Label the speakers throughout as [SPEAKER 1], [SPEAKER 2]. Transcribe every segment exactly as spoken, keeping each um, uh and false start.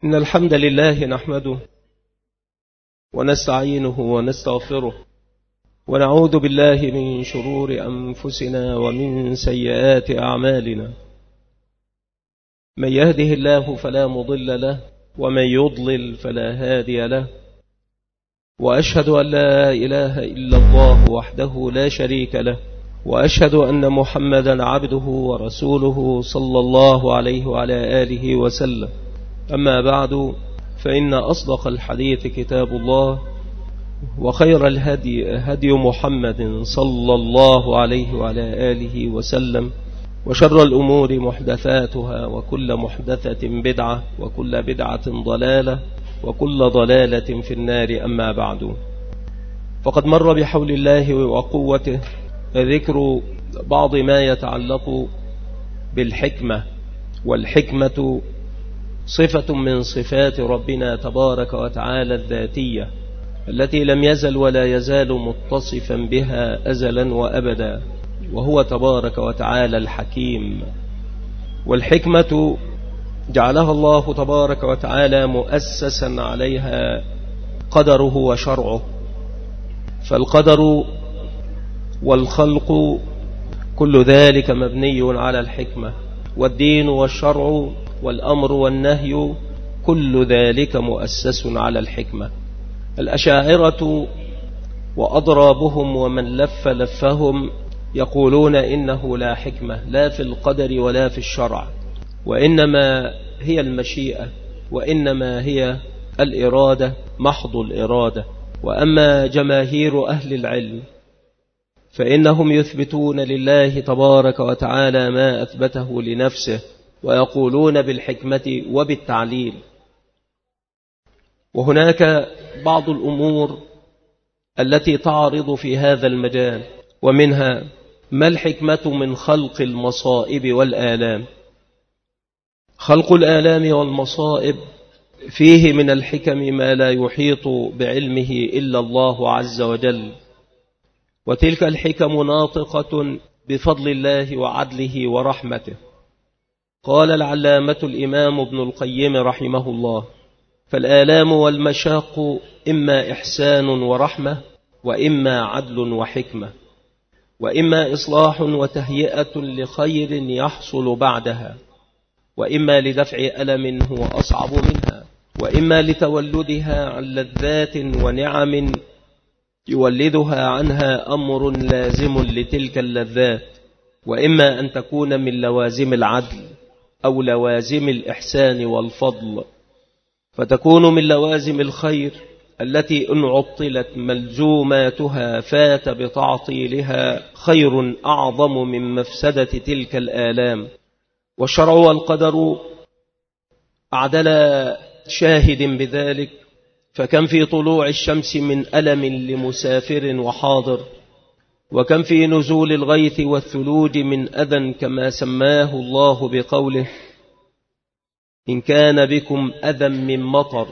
[SPEAKER 1] إن الحمد لله نحمده ونستعينه ونستغفره ونعوذ بالله من شرور أنفسنا ومن سيئات أعمالنا. من يهده الله فلا مضل له ومن يضلل فلا هادي له، وأشهد أن لا إله إلا الله وحده لا شريك له، وأشهد أن محمدا عبده ورسوله صلى الله عليه وعلى آله وسلم. أما بعد، فإن أصدق الحديث كتاب الله، وخير الهدي هدي محمد صلى الله عليه وعلى آله وسلم، وشر الأمور محدثاتها، وكل محدثة بدعة، وكل بدعة ضلالة، وكل ضلالة في النار. أما بعد، فقد مر بحول الله وقوته ذكر بعض ما يتعلق بالحكمة، والحكمة صفة من صفات ربنا تبارك وتعالى الذاتية التي لم يزل ولا يزال متصفا بها أزلا وأبدا، وهو تبارك وتعالى الحكيم. والحكمة جعلها الله تبارك وتعالى مؤسسا عليها قدره وشرعه، فالقدر والخلق كل ذلك مبني على الحكمة، والدين والشرع والأمر والنهي كل ذلك مؤسس على الحكمة. الأشاعرة وأضرابهم ومن لف لفهم يقولون إنه لا حكمة لا في القدر ولا في الشرع، وإنما هي المشيئة، وإنما هي الإرادة، محض الإرادة. وأما جماهير أهل العلم فإنهم يثبتون لله تبارك وتعالى ما أثبته لنفسه، ويقولون بالحكمة وبالتعليل. وهناك بعض الأمور التي تعرض في هذا المجال، ومنها ما الحكمة من خلق المصائب والآلام. خلق الآلام والمصائب فيه من الحكم ما لا يحيط بعلمه إلا الله عز وجل، وتلك الحكم ناطقة بفضل الله وعدله ورحمته. قال العلامة الإمام ابن القيم رحمه الله: فالآلام والمشاق إما إحسان ورحمة، وإما عدل وحكمة، وإما إصلاح وتهيئة لخير يحصل بعدها، وإما لدفع ألم هو أصعب منها، وإما لتولدها عن لذات ونعم يولدها عنها أمر لازم لتلك اللذات، وإما أن تكون من لوازم العدل أو لوازم الإحسان والفضل، فتكون من لوازم الخير التي إن عطلت ملزوماتها فات بتعطيلها خير أعظم من مفسدة تلك الآلام. والشرع والقدر أعدل شاهد بذلك، فكم في طلوع الشمس من ألم لمسافر وحاضر، وكم في نزول الغيث والثلوج من أذى، كما سماه الله بقوله: إن كان بكم أذى من مطر.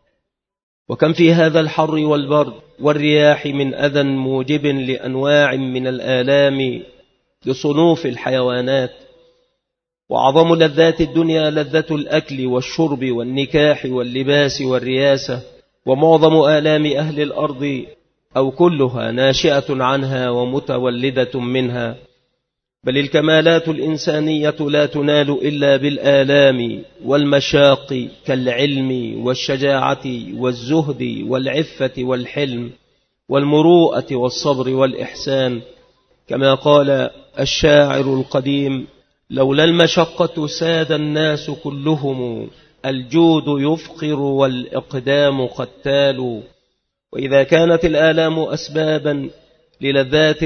[SPEAKER 1] وكم في هذا الحر والبرد والرياح من أذى موجب لأنواع من الآلام لصنوف الحيوانات. وأعظم لذات الدنيا لذة الأكل والشرب والنكاح واللباس والرياسة، ومعظم آلام أهل الأرض أو كلها ناشئة عنها ومتولدة منها. بل الكمالات الإنسانية لا تنال إلا بالآلام والمشاق، كالعلم والشجاعة والزهد والعفة والحلم والمروءة والصبر والإحسان. كما قال الشاعر القديم: لولا المشقة ساد الناس كلهم، الجود يفقر والإقدام قتال. وإذا كانت الآلام أسبابا للذات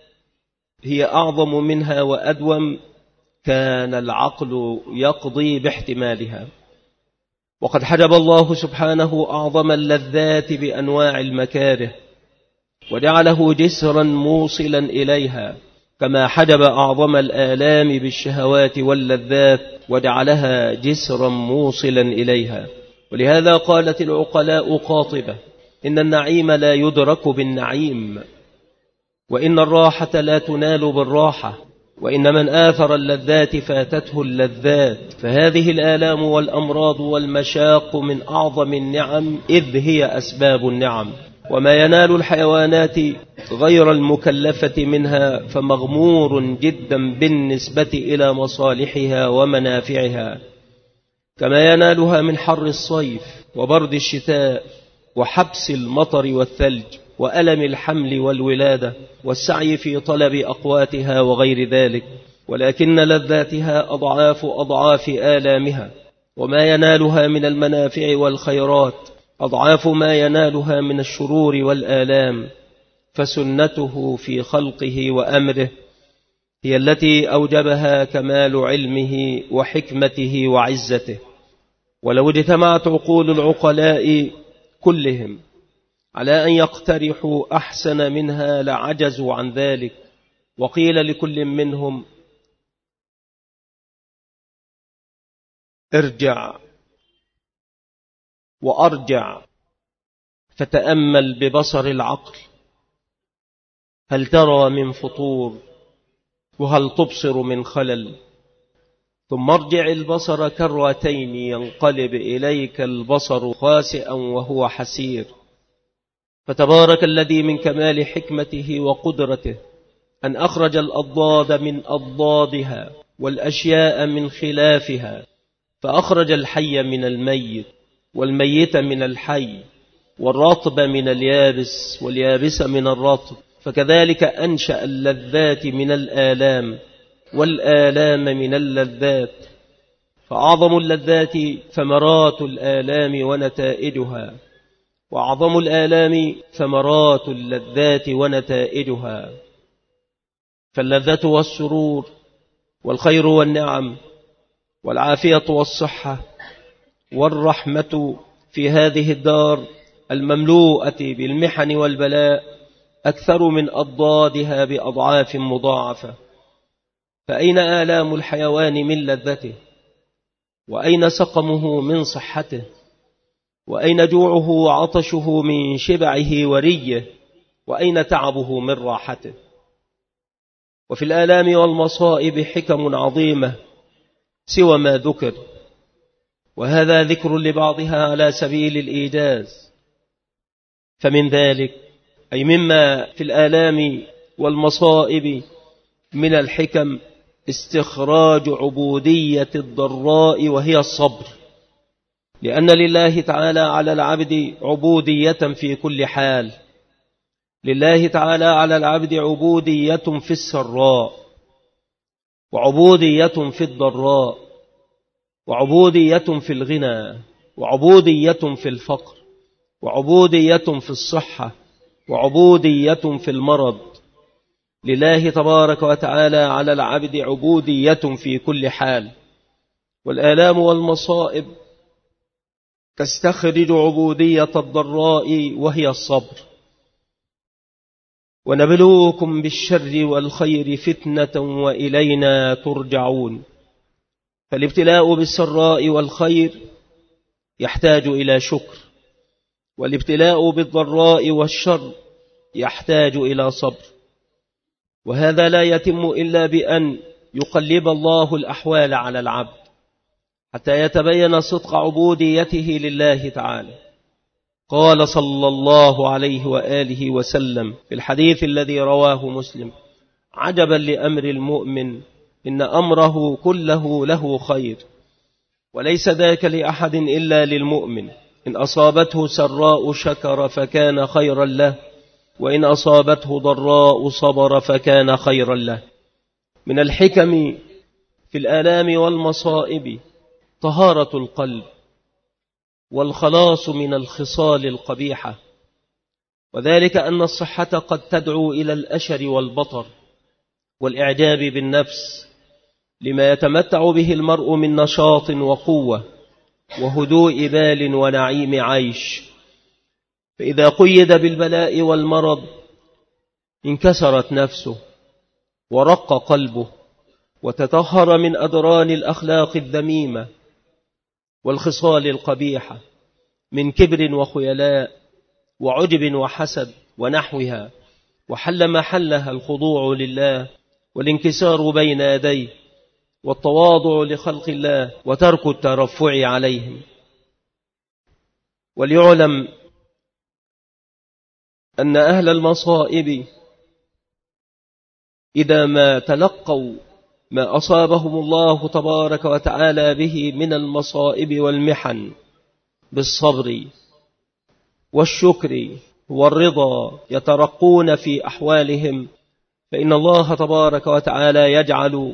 [SPEAKER 1] هي أعظم منها وأدوم، كان العقل يقضي باحتمالها. وقد حجب الله سبحانه أعظم اللذات بأنواع المكاره، وجعله جسرا موصلا إليها، كما حجب أعظم الآلام بالشهوات واللذات وجعلها جسرا موصلا إليها. ولهذا قالت العقلاء قاطبة: إن النعيم لا يدرك بالنعيم، وإن الراحة لا تنال بالراحة، وإن من آثر اللذات فاتته اللذات. فهذه الآلام والأمراض والمشاق من أعظم النعم، إذ هي أسباب النعم. وما ينال الحيوانات غير المكلفة منها فمغمور جدا بالنسبة إلى مصالحها ومنافعها، كما ينالها من حر الصيف وبرد الشتاء وحبس المطر والثلج وألم الحمل والولادة والسعي في طلب أقواتها وغير ذلك. ولكن لذاتها أضعاف أضعاف آلامها، وما ينالها من المنافع والخيرات أضعاف ما ينالها من الشرور والآلام. فسنته في خلقه وأمره هي التي أوجبها كمال علمه وحكمته وعزته. ولو اجتمعت عقول العقلاء كلهم على أن يقترحوا أحسن منها لعجزوا عن ذلك. وقيل لكل منهم: ارجع وأرجع فتأمل ببصر العقل، هل ترى من فطور وهل تبصر من خلل؟ ثم ارجع البصر كرتين ينقلب إليك البصر خاسئا وهو حسير. فتبارك الذي من كمال حكمته وقدرته أن أخرج الأضداد من أضدادها والأشياء من خلافها، فأخرج الحي من الميت والميت من الحي والرطب من اليابس واليابس من الرطب. فكذلك أنشأ اللذات من الآلام والآلام من اللذات. فأعظم اللذات ثمرات الآلام ونتائجها، وأعظم الآلام ثمرات اللذات ونتائجها. فاللذة والسرور والخير والنعم والعافية والصحة والرحمة في هذه الدار المملوءة بالمحن والبلاء أكثر من أضدادها بأضعاف مضاعفة. فأين آلام الحيوان من لذته؟ وأين سقمه من صحته؟ وأين جوعه وعطشه من شبعه وريه؟ وأين تعبه من راحته؟ وفي الآلام والمصائب حكم عظيمة سوى ما ذكر، وهذا ذكر لبعضها على سبيل الإيجاز. فمن ذلك، أي مما في الآلام والمصائب من الحكم، استخراج عبودية الضراء وهي الصبر. لأن لله تعالى على العبد عبودية في كل حال. لله تعالى على العبد عبودية في السراء، وعبودية في الضراء، وعبودية في الغنى، وعبودية في الفقر، وعبودية في الصحة، وعبودية في المرض. لله تبارك وتعالى على العبد عبودية في كل حال. والآلام والمصائب تستخرج عبودية الضراء وهي الصبر. ونبلوكم بالشر والخير فتنة وإلينا ترجعون. فالابتلاء بالسراء والخير يحتاج إلى شكر، والابتلاء بالضراء والشر يحتاج إلى صبر. وهذا لا يتم إلا بأن يقلب الله الأحوال على العبد حتى يتبين صدق عبوديته لله تعالى. قال صلى الله عليه وآله وسلم في الحديث الذي رواه مسلم: عجبا لأمر المؤمن، إن أمره كله له خير، وليس ذاك لأحد إلا للمؤمن. إن أصابته سراء شكر فكان خيرا له، وإن أصابته ضراء صبر فكان خيرا له. من الحكم في الآلام والمصائب طهارة القلب والخلاص من الخصال القبيحة، وذلك أن الصحة قد تدعو إلى الأشر والبطر والإعجاب بالنفس، لما يتمتع به المرء من نشاط وقوة وهدوء بال ونعيم عيش. فإذا قيد بالبلاء والمرض انكسرت نفسه ورق قلبه، وتطهر من أدران الأخلاق الذميمة والخصال القبيحة من كبر وخيلاء وعجب وحسد ونحوها، وحل محلها الخضوع لله والانكسار بين يديه والتواضع لخلق الله وترك الترفع عليهم. وليعلم أن أهل المصائب إذا ما تلقوا ما أصابهم الله تبارك وتعالى به من المصائب والمحن بالصبر والشكر والرضا يترقون في أحوالهم، فإن الله تبارك وتعالى يجعل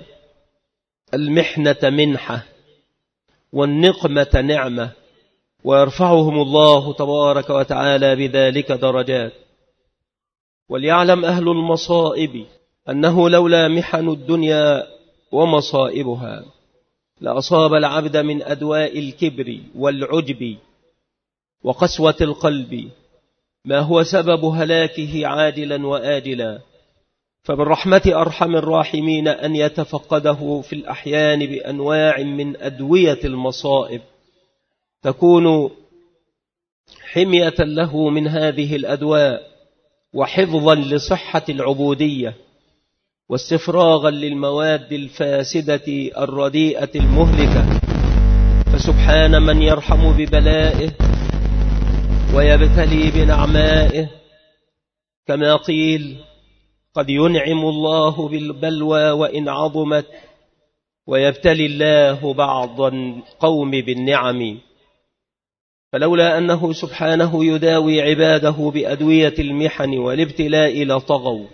[SPEAKER 1] المحنة منحة والنقمة نعمة، ويرفعهم الله تبارك وتعالى بذلك درجات. وليعلم أهل المصائب أنه لولا محن الدنيا ومصائبها لأصاب العبد من أدواء الكبر والعجب وقسوة القلب ما هو سبب هلاكه عاجلا وآجلا. فبالرحمة أرحم الراحمين أن يتفقده في الأحيان بأنواع من أدوية المصائب تكون حمية له من هذه الأدواء وحفظا لصحة العبودية واستفراغا للمواد الفاسدة الرديئة المهلكة. فسبحان من يرحم ببلائه ويبتلي بنعمائه، كما قيل قد ينعم الله بالبلوى وإن عظمت ويبتلي الله بعض القوم بالنعم. فلولا أنه سبحانه يداوي عباده بأدوية المحن والابتلاء لطغوا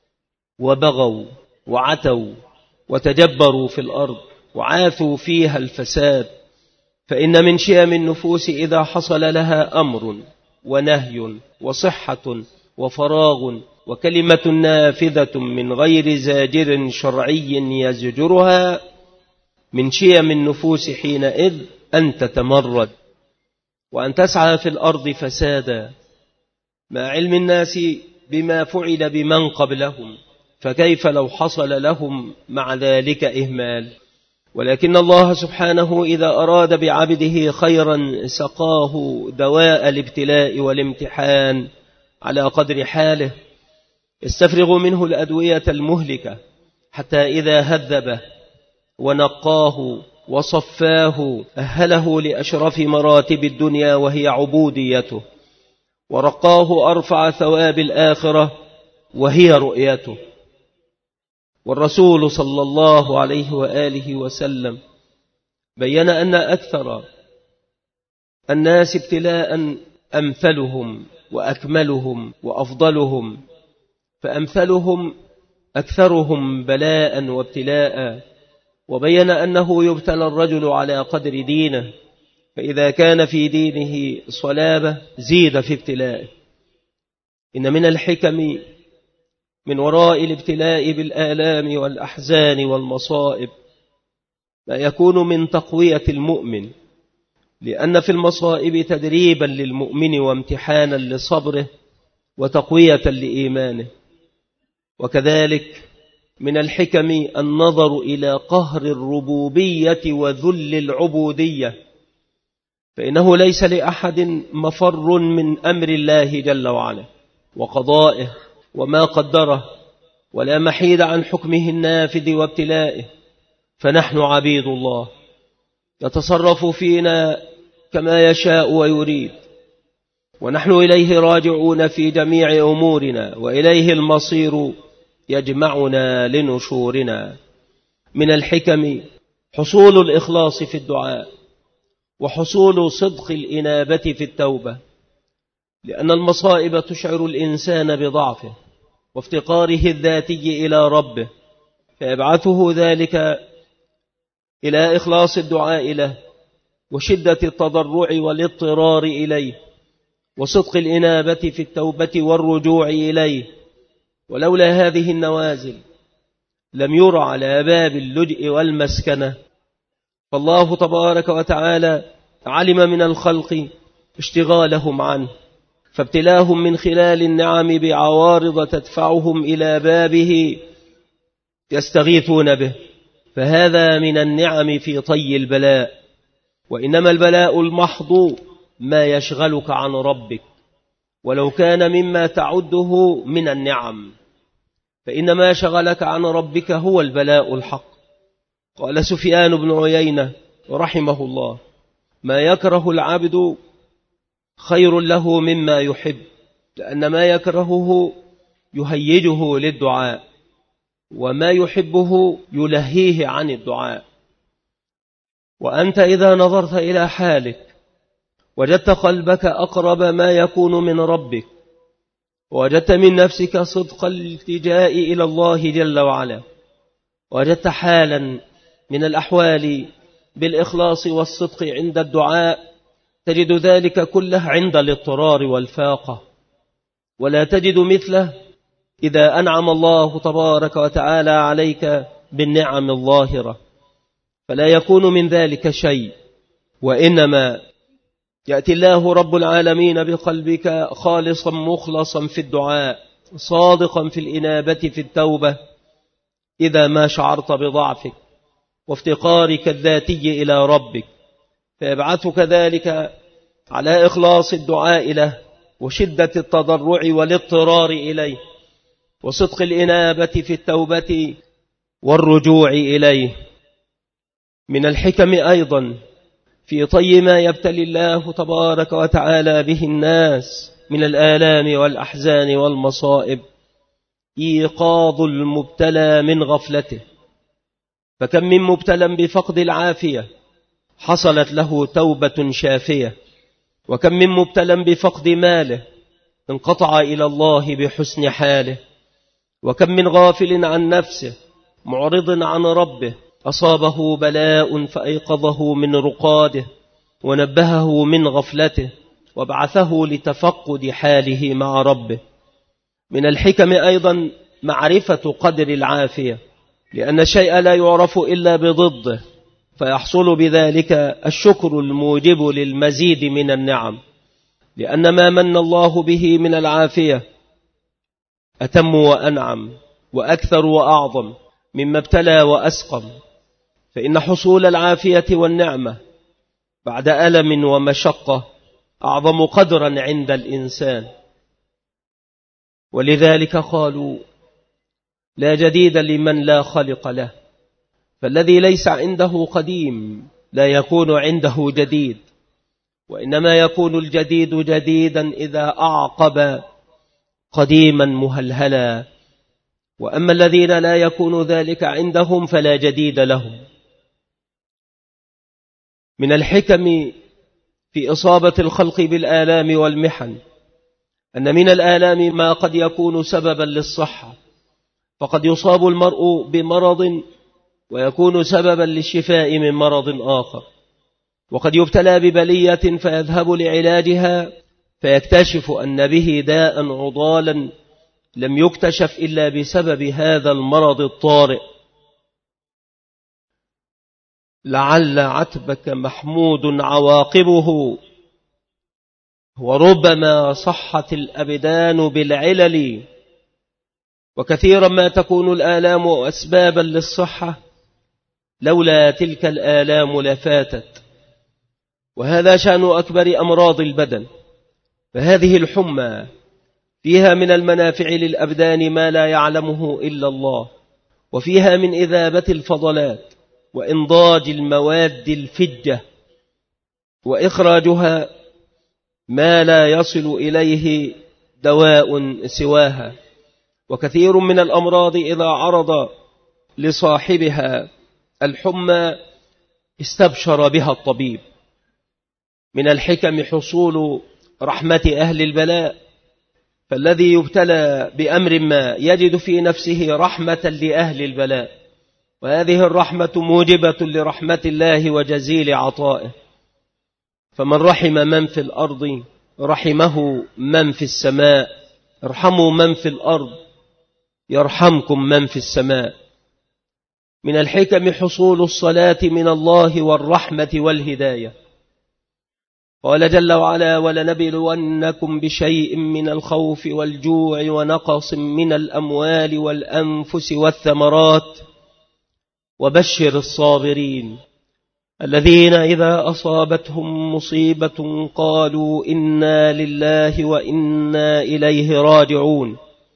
[SPEAKER 1] وبغوا وعتوا وتجبروا في الأرض وعاثوا فيها الفساد. فإن من شيم النفوس إذا حصل لها أمر ونهي وصحة وفراغ وكلمة نافذة من غير زاجر شرعي يزجرها، من شيم النفوس حينئذ أن تتمرد وأن تسعى في الأرض فسادا، مع علم الناس بما فعل بمن قبلهم، فكيف لو حصل لهم مع ذلك إهمال. ولكن الله سبحانه إذا أراد بعبده خيرا سقاه دواء الابتلاء والامتحان على قدر حاله، استفرغ منه الأدوية المهلكة حتى إذا هذبه ونقاه وصفاه أهله لأشرف مراتب الدنيا وهي عبوديته، ورقاه أرفع ثواب الآخرة وهي رؤيته. والرسول صلى الله عليه وآله وسلم بيّن أن أكثر الناس ابتلاء أمثلهم وأكملهم وأفضلهم، فأمثلهم أكثرهم بلاء وابتلاء. وبيّن أنه يبتلى الرجل على قدر دينه، فإذا كان في دينه صلابة زيد في ابتلائه. إن من الحكم من وراء الابتلاء بالآلام والأحزان والمصائب ما يكون من تقوية المؤمن، لأن في المصائب تدريبا للمؤمن وامتحانا لصبره وتقوية لإيمانه. وكذلك من الحكم النظر إلى قهر الربوبية وذل العبودية، فإنه ليس لأحد مفر من أمر الله جل وعلا وقضائه وما قدره، ولا محيد عن حكمه النافذ وابتلائه. فنحن عبيد الله يتصرف فينا كما يشاء ويريد، ونحن إليه راجعون في جميع أمورنا، وإليه المصير يجمعنا لنشورنا. من الحكم حصول الإخلاص في الدعاء وحصول صدق الإنابة في التوبة، لأن المصائب تشعر الإنسان بضعفه وافتقاره الذاتي إلى ربه، فيبعثه ذلك إلى إخلاص الدعاء له وشدة التضرع والاضطرار إليه وصدق الإنابة في التوبة والرجوع إليه. ولولا هذه النوازل لم يرى على باب اللجء والمسكنة. فالله تبارك وتعالى علم من الخلق اشتغالهم عنه، فابتلاهم من خلال النعم بعوارض تدفعهم إلى بابه يستغيثون به، فهذا من النعم في طي البلاء. وإنما البلاء المحض ما يشغلك عن ربك ولو كان مما تعده من النعم، فإن ما شغلك عن ربك هو البلاء الحق. قال سفيان بن عيينة رحمه الله: ما يكره العبد خير له مما يحب، لأن ما يكرهه يهيجه للدعاء، وما يحبه يلهيه عن الدعاء. وأنت إذا نظرت إلى حالك وجدت قلبك أقرب ما يكون من ربك، وجدت من نفسك صدق الالتجاء إلى الله جل وعلا، وجدت حالا من الأحوال بالإخلاص والصدق عند الدعاء، تجد ذلك كله عند الاضطرار والفاقة، ولا تجد مثله إذا أنعم الله تبارك وتعالى عليك بالنعم الظاهرة، فلا يكون من ذلك شيء، وإنما يأتي الله رب العالمين بقلبك خالصا مخلصا في الدعاء، صادقا في الإنابة في التوبة، إذا ما شعرت بضعفك وافتقارك الذاتي إلى ربك، فيبعثك ذلك على إخلاص الدعاء له، وشدة التضرع والاضطرار إليه، وصدق الإنابة في التوبة والرجوع إليه. من الحكم أيضا في طي ما يبتلي الله تبارك وتعالى به الناس من الآلام والأحزان والمصائب إيقاظ المبتلى من غفلته، فكم من مبتلى بفقد العافية حصلت له توبة شافية، وكم من مبتلى بفقد ماله انقطع إلى الله بحسن حاله، وكم من غافل عن نفسه معرض عن ربه أصابه بلاء فأيقظه من رقاده ونبهه من غفلته وبعثه لتفقد حاله مع ربه. من الحكم أيضا معرفة قدر العافية، لأن الشيء لا يعرف إلا بضده، فيحصل بذلك الشكر الموجب للمزيد من النعم، لأن ما من الله به من العافية أتم وأنعم وأكثر وأعظم مما ابتلى وأسقم، فإن حصول العافية والنعمة بعد ألم ومشقة أعظم قدرا عند الإنسان. ولذلك قالوا: لا جديد لمن لا خلق له، فالذي ليس عنده قديم لا يكون عنده جديد، وإنما يكون الجديد جديدا إذا أعقب قديما مهلهلا، وأما الذين لا يكون ذلك عندهم فلا جديد لهم. من الحكم في إصابة الخلق بالآلام والمحن أن من الآلام ما قد يكون سببا للصحة، فقد يصاب المرء بمرض ويكون سببا للشفاء من مرض آخر، وقد يبتلى ببلية فيذهب لعلاجها فيكتشف أن به داء عضالا لم يكتشف إلا بسبب هذا المرض الطارئ. لعل عتبك محمود عواقبه، وربما صحت الأبدان بالعلل، وكثيرا ما تكون الآلام أسبابا للصحة، لولا تلك الآلام لفاتت. وهذا شأن أكبر أمراض البدن، فهذه الحمى فيها من المنافع للأبدان ما لا يعلمه إلا الله، وفيها من إذابة الفضلات وإنضاج المواد الفجة وإخراجها ما لا يصل إليه دواء سواها. وكثير من الأمراض إذا عرض لصاحبها الحمى استبشر بها الطبيب. من الحكم حصول رحمة أهل البلاء، فالذي يبتلى بأمر ما يجد في نفسه رحمة لأهل البلاء، وهذه الرحمة موجبة لرحمة الله وجزيل عطائه. فمن رحم من في الأرض رحمه من في السماء، ارحموا من في الأرض يرحمكم من في السماء. من الحكم حصول الصلاة من الله والرحمة والهداية. قال جل وعلا: ولنبلونكم بشيء من الخوف والجوع ونقص من الأموال والأنفس والثمرات وبشر الصابرين الذين إذا أصابتهم مصيبة قالوا إنا لله وإنا إليه راجعون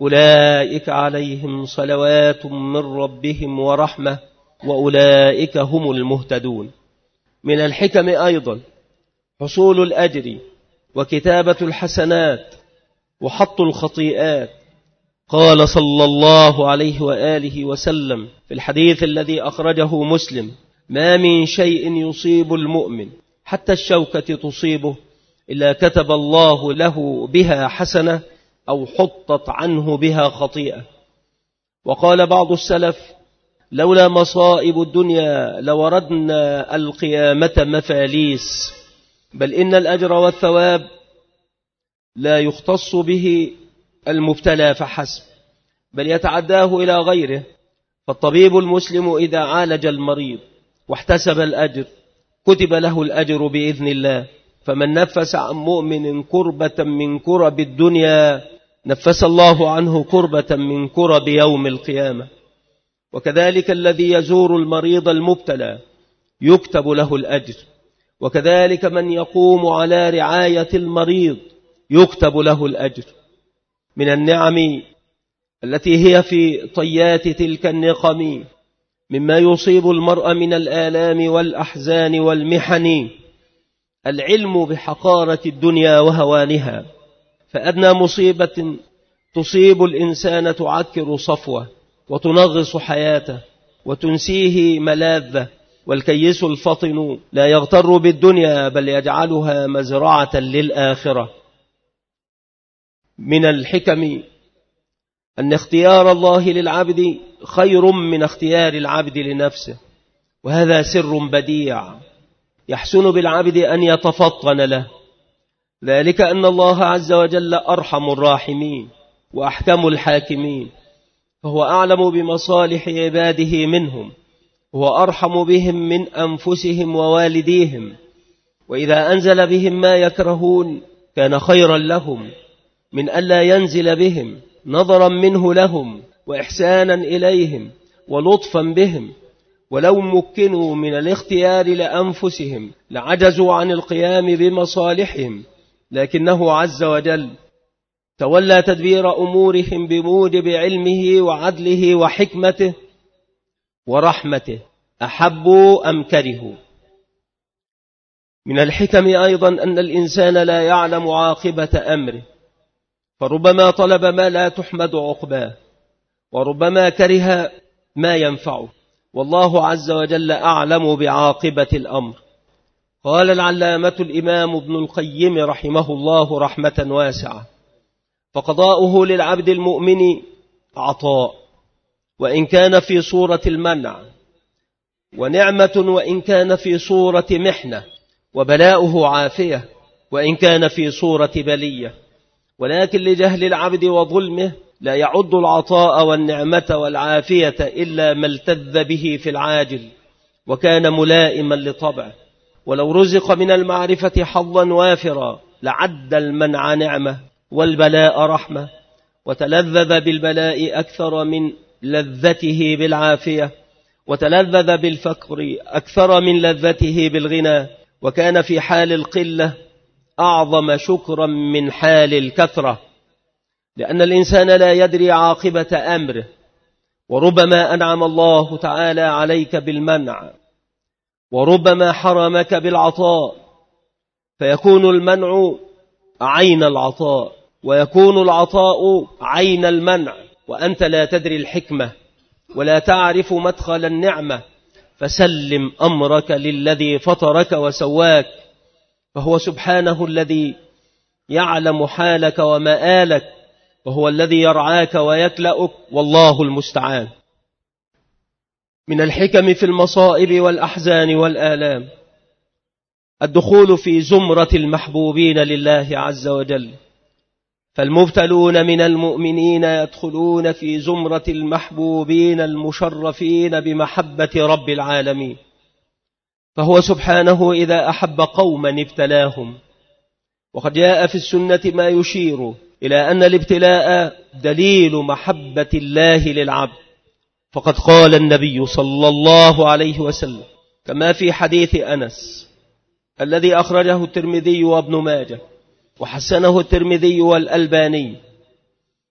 [SPEAKER 1] أولئك عليهم صلوات من ربهم ورحمة وأولئك هم المهتدون. من الحكم أيضا حصول الأجر وكتابة الحسنات وحط الخطيئات. قال صلى الله عليه وآله وسلم في الحديث الذي أخرجه مسلم: ما من شيء يصيب المؤمن حتى الشوكة تصيبه إلا كتب الله له بها حسنة أو حطت عنه بها خطيئة. وقال بعض السلف: لولا مصائب الدنيا لوردنا القيامة مفاليس. بل إن الأجر والثواب لا يختص به المبتلى فحسب، بل يتعداه إلى غيره. فالطبيب المسلم إذا عالج المريض واحتسب الأجر كتب له الأجر بإذن الله. فمن نفس عن مؤمن كربة من كرب الدنيا نفس الله عنه كربة من كرب يوم القيامة. وكذلك الذي يزور المريض المبتلى يكتب له الأجر، وكذلك من يقوم على رعاية المريض يكتب له الأجر. من النعم التي هي في طيات تلك النقم مما يصيب المرء من الآلام والأحزان والمحن العلم بحقارة الدنيا وهوانها. فأدنى مصيبة تصيب الإنسان تعكر صفوه وتنغص حياته وتنسيه ملاذه. والكيس الفطن لا يغتر بالدنيا بل يجعلها مزرعة للآخرة. من الحكم أن اختيار الله للعبد خير من اختيار العبد لنفسه، وهذا سر بديع يحسن بالعبد أن يتفطن له. ذلك أن الله عز وجل أرحم الراحمين وأحكم الحاكمين، فهو أعلم بمصالح عباده منهم، هو أرحم بهم من أنفسهم ووالديهم. وإذا أنزل بهم ما يكرهون كان خيرا لهم من ألا ينزل بهم، نظرا منه لهم وإحسانا إليهم ولطفا بهم. ولو مكنوا من الاختيار لأنفسهم لعجزوا عن القيام بمصالحهم، لكنه عز وجل تولى تدبير أمورهم بموجب علمه وعدله وحكمته ورحمته، أحبوا أم كرهوا. من الحكم أيضا أن الإنسان لا يعلم عاقبة أمره، فربما طلب ما لا تحمد عقباه، وربما كره ما ينفعه، والله عز وجل أعلم بعاقبة الأمر. قال العلامة الإمام ابن القيم رحمه الله رحمة واسعة: فقضاؤه للعبد المؤمن عطاء وإن كان في صورة المنع، ونعمة وإن كان في صورة محنة، وبلاؤه عافية وإن كان في صورة بلية. ولكن لجهل العبد وظلمه لا يعد العطاء والنعمة والعافية إلا ما التذ به في العاجل وكان ملائما لطبعه. ولو رزق من المعرفة حظا وافرا لعد المنع نعمة والبلاء رحمة، وتلذذ بالبلاء أكثر من لذته بالعافية، وتلذذ بالفقر أكثر من لذته بالغنى، وكان في حال القلة أعظم شكرا من حال الكثرة. لأن الإنسان لا يدري عاقبة أمره، وربما أنعم الله تعالى عليك بالمنع، وربما حرمك بالعطاء، فيكون المنع عين العطاء ويكون العطاء عين المنع، وأنت لا تدري الحكمة ولا تعرف مدخل النعمة. فسلم أمرك للذي فطرك وسواك، فهو سبحانه الذي يعلم حالك ومآلك، وهو الذي يرعاك ويكلأك، والله المستعان. من الحكم في المصائب والأحزان والآلام الدخول في زمرة المحبوبين لله عز وجل، فالمبتلون من المؤمنين يدخلون في زمرة المحبوبين المشرفين بمحبة رب العالمين. فهو سبحانه إذا أحب قوما ابتلاهم، وقد جاء في السنة ما يشير إلى أن الابتلاء دليل محبة الله للعبد. فقد قال النبي صلى الله عليه وسلم كما في حديث أنس الذي أخرجه الترمذي وابن ماجه وحسنه الترمذي والألباني: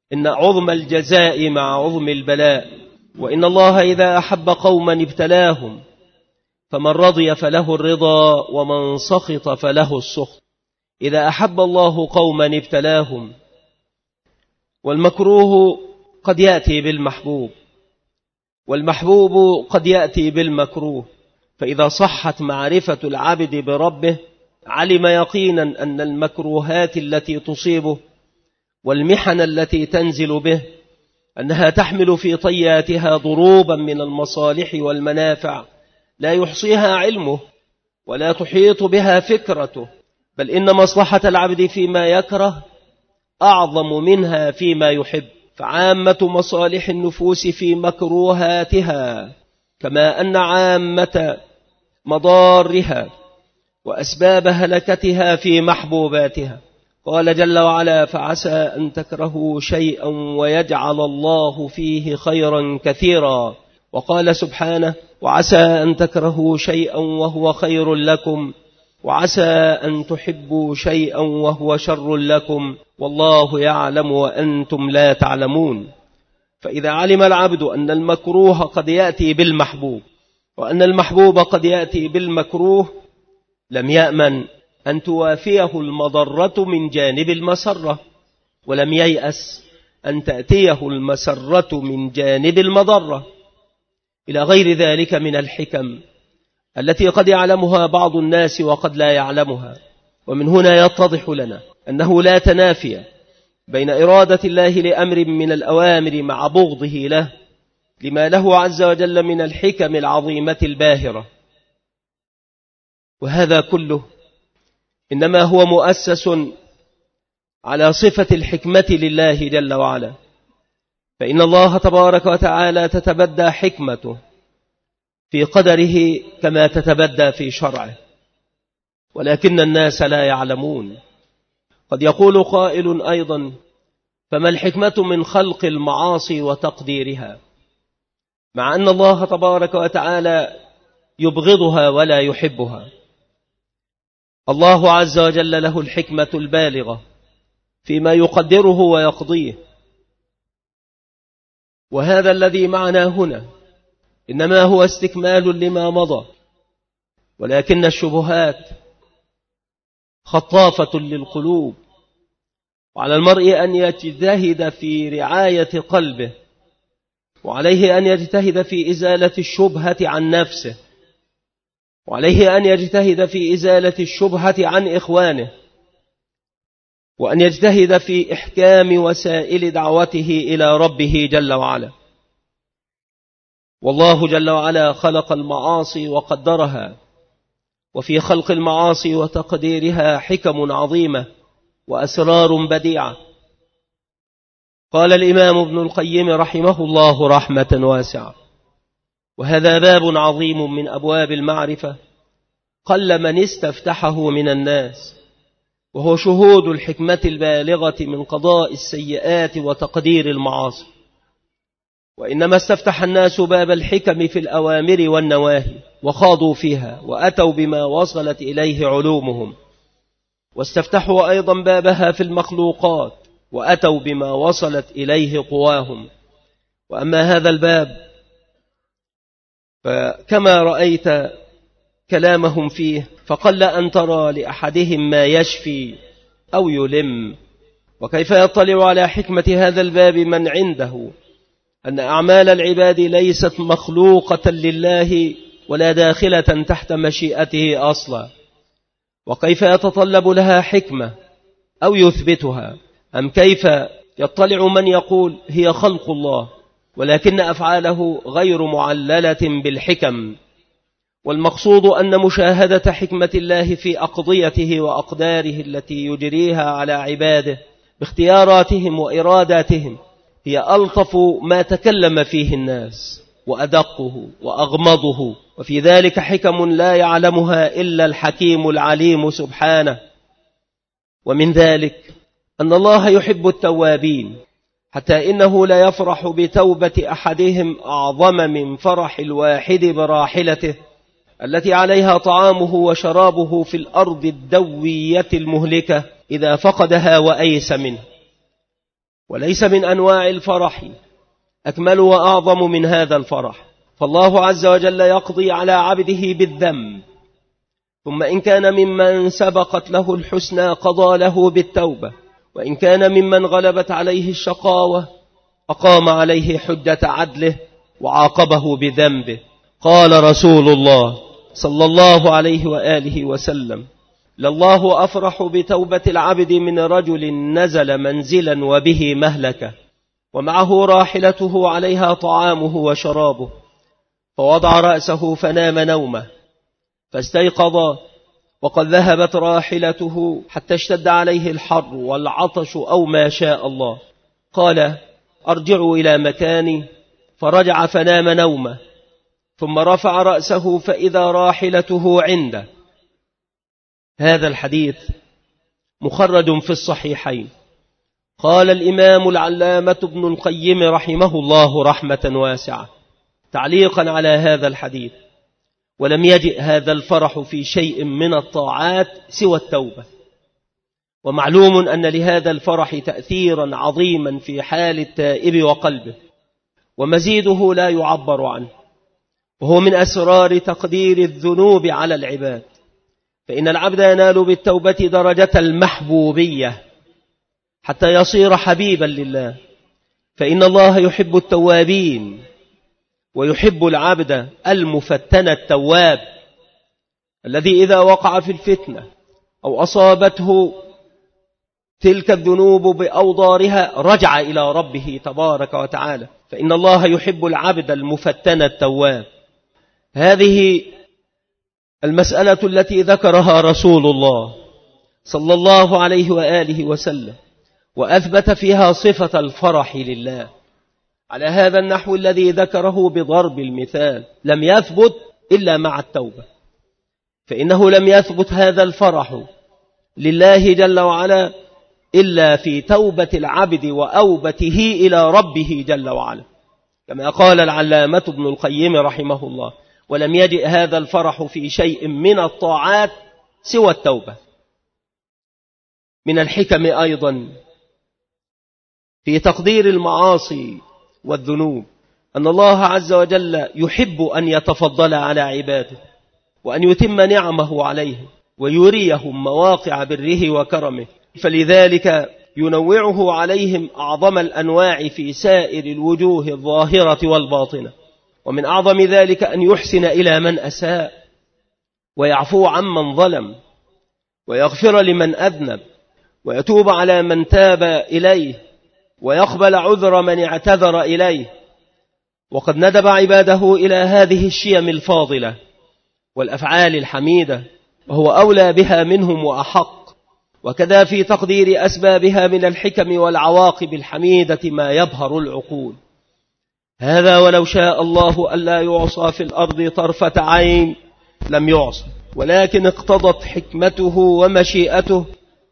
[SPEAKER 1] إن عظم الجزاء مع عظم البلاء، وإن الله إذا أحب قوما ابتلاهم، فمن رضي فله الرضا ومن سخط فله السخط. إذا أحب الله قوما ابتلاهم. والمكروه قد يأتي بالمحبوب، والمحبوب قد يأتي بالمكروه. فإذا صحت معرفة العبد بربه علم يقينا أن المكروهات التي تصيبه والمحن التي تنزل به أنها تحمل في طياتها ضروبا من المصالح والمنافع لا يحصيها علمه ولا تحيط بها فكرته، بل إن مصلحة العبد فيما يكره أعظم منها فيما يحب. فعامة مصالح النفوس في مكروهاتها، كما أن عامة مضارها وأسباب هلكتها في محبوباتها. قال جل وعلا: فعسى أن تكرهوا شيئا ويجعل الله فيه خيرا كثيرا. وقال سبحانه: وعسى أن تكرهوا شيئا وهو خير لكم، وعسى أن تحبوا شيئا وهو شر لكم، والله يعلم وأنتم لا تعلمون. فإذا علم العبد أن المكروه قد يأتي بالمحبوب وأن المحبوب قد يأتي بالمكروه لم يأمن أن توافيه المضرة من جانب المسرة، ولم ييأس أن تأتيه المسرة من جانب المضرة، إلى غير ذلك من الحكم التي قد يعلمها بعض الناس وقد لا يعلمها. ومن هنا يتضح لنا أنه لا تنافي بين إرادة الله لأمر من الأوامر مع بغضه له لما له عز وجل من الحكم العظيمة الباهرة. وهذا كله إنما هو مؤسس على صفة الحكمة لله جل وعلا، فإن الله تبارك وتعالى تتبدى حكمته في قدره كما تتبدى في شرعه، ولكن الناس لا يعلمون. قد يقول قائل أيضا: فما الحكمة من خلق المعاصي وتقديرها، مع أن الله تبارك وتعالى يبغضها ولا يحبها؟ الله عز وجل له الحكمة البالغة فيما يقدره ويقضيه، وهذا الذي معنا هنا إنما هو استكمال لما مضى، ولكن الشبهات خطافة للقلوب، وعلى المرء أن يجتهد في رعاية قلبه، وعليه أن يجتهد في إزالة الشبهة عن نفسه، وعليه أن يجتهد في إزالة الشبهة عن إخوانه، وأن يجتهد في إحكام وسائل دعوته إلى ربه جل وعلا. والله جل وعلا خلق المعاصي وقدرها، وفي خلق المعاصي وتقديرها حكم عظيمة وأسرار بديعة. قال الإمام ابن القيم رحمه الله رحمة واسعة: وهذا باب عظيم من أبواب المعرفة قل من استفتحه من الناس، وهو شهود الحكمة البالغة من قضاء السيئات وتقدير المعاصي. وإنما استفتح الناس باب الحكم في الأوامر والنواهي وخاضوا فيها وأتوا بما وصلت إليه علومهم، واستفتحوا أيضا بابها في المخلوقات وأتوا بما وصلت إليه قواهم. وأما هذا الباب فكما رأيت كلامهم فيه فقل أن ترى لأحدهم ما يشفي أو يلم. وكيف يطلع على حكمة هذا الباب من عنده أن أعمال العباد ليست مخلوقة لله ولا داخلة تحت مشيئته أصلا؟ وكيف يتطلب لها حكمة أو يثبتها؟ أم كيف يطلع من يقول هي خلق الله ولكن أفعاله غير معللة بالحكم؟ والمقصود أن مشاهدة حكمة الله في أقضيته وأقداره التي يجريها على عباده باختياراتهم وإراداتهم هي ألطف ما تكلم فيه الناس وأدقه وأغمضه، وفي ذلك حكم لا يعلمها إلا الحكيم العليم سبحانه. ومن ذلك أن الله يحب التوابين، حتى إنه لا يفرح بتوبة أحدهم أعظم من فرح الواحد براحلته التي عليها طعامه وشرابه في الأرض الدوية المهلكة إذا فقدها وأيس منه. وليس من أنواع الفرح أكمل وأعظم من هذا الفرح. فالله عز وجل يقضي على عبده بالذنب، ثم إن كان ممن سبقت له الحسنى قضى له بالتوبة، وإن كان ممن غلبت عليه الشقاوة أقام عليه حجة عدله وعاقبه بذنبه. قال رسول الله صلى الله عليه وآله وسلم: لله أفرح بتوبة العبد من رجل نزل منزلا وبه مهلكة ومعه راحلته عليها طعامه وشرابه، فوضع رأسه فنام نومه، فاستيقظ وقد ذهبت راحلته حتى اشتد عليه الحر والعطش أو ما شاء الله. قال: أرجعوا إلى مكاني، فرجع فنام نومه، ثم رفع رأسه فإذا راحلته عنده. هذا الحديث مخرج في الصحيحين. قال الإمام العلامة ابن القيم رحمه الله رحمة واسعة تعليقا على هذا الحديث: ولم يجئ هذا الفرح في شيء من الطاعات سوى التوبة. ومعلوم أن لهذا الفرح تأثيرا عظيما في حال التائب وقلبه، ومزيده لا يعبر عنه، وهو من أسرار تقدير الذنوب على العباد. فإن العبد ينال بالتوبة درجة المحبوبية حتى يصير حبيبا لله، فإن الله يحب التوابين ويحب العبد المفتن التواب الذي إذا وقع في الفتنة أو أصابته تلك الذنوب بأوضارها رجع إلى ربه تبارك وتعالى، فإن الله يحب العبد المفتن التواب. هذه المسألة التي ذكرها رسول الله صلى الله عليه وآله وسلم، وأثبت فيها صفة الفرح لله على هذا النحو الذي ذكره بضرب المثال، لم يثبت إلا مع التوبة. فإنه لم يثبت هذا الفرح لله جل وعلا إلا في توبة العبد وأوبته إلى ربه جل وعلا، كما قال العلامة ابن القيم رحمه الله: ولم يجئ هذا الفرح في شيء من الطاعات سوى التوبة. من الحكم أيضا في تقدير المعاصي والذنوب أن الله عز وجل يحب أن يتفضل على عباده وأن يتم نعمه عليهم ويريهم مواقع بره وكرمه، فلذلك ينوعه عليهم أعظم الأنواع في سائر الوجوه الظاهرة والباطنة. ومن أعظم ذلك أن يحسن إلى من أساء، ويعفو عمن ظلم، ويغفر لمن أذنب، ويتوب على من تاب إليه، ويقبل عذر من اعتذر إليه. وقد ندب عباده إلى هذه الشيم الفاضلة والأفعال الحميدة، وهو أولى بها منهم وأحق. وكذا في تقدير أسبابها من الحكم والعواقب الحميدة ما يبهر العقول. هذا ولو شاء الله ألا يعصى في الأرض طرفة عين لم يعصى، ولكن اقتضت حكمته ومشيئته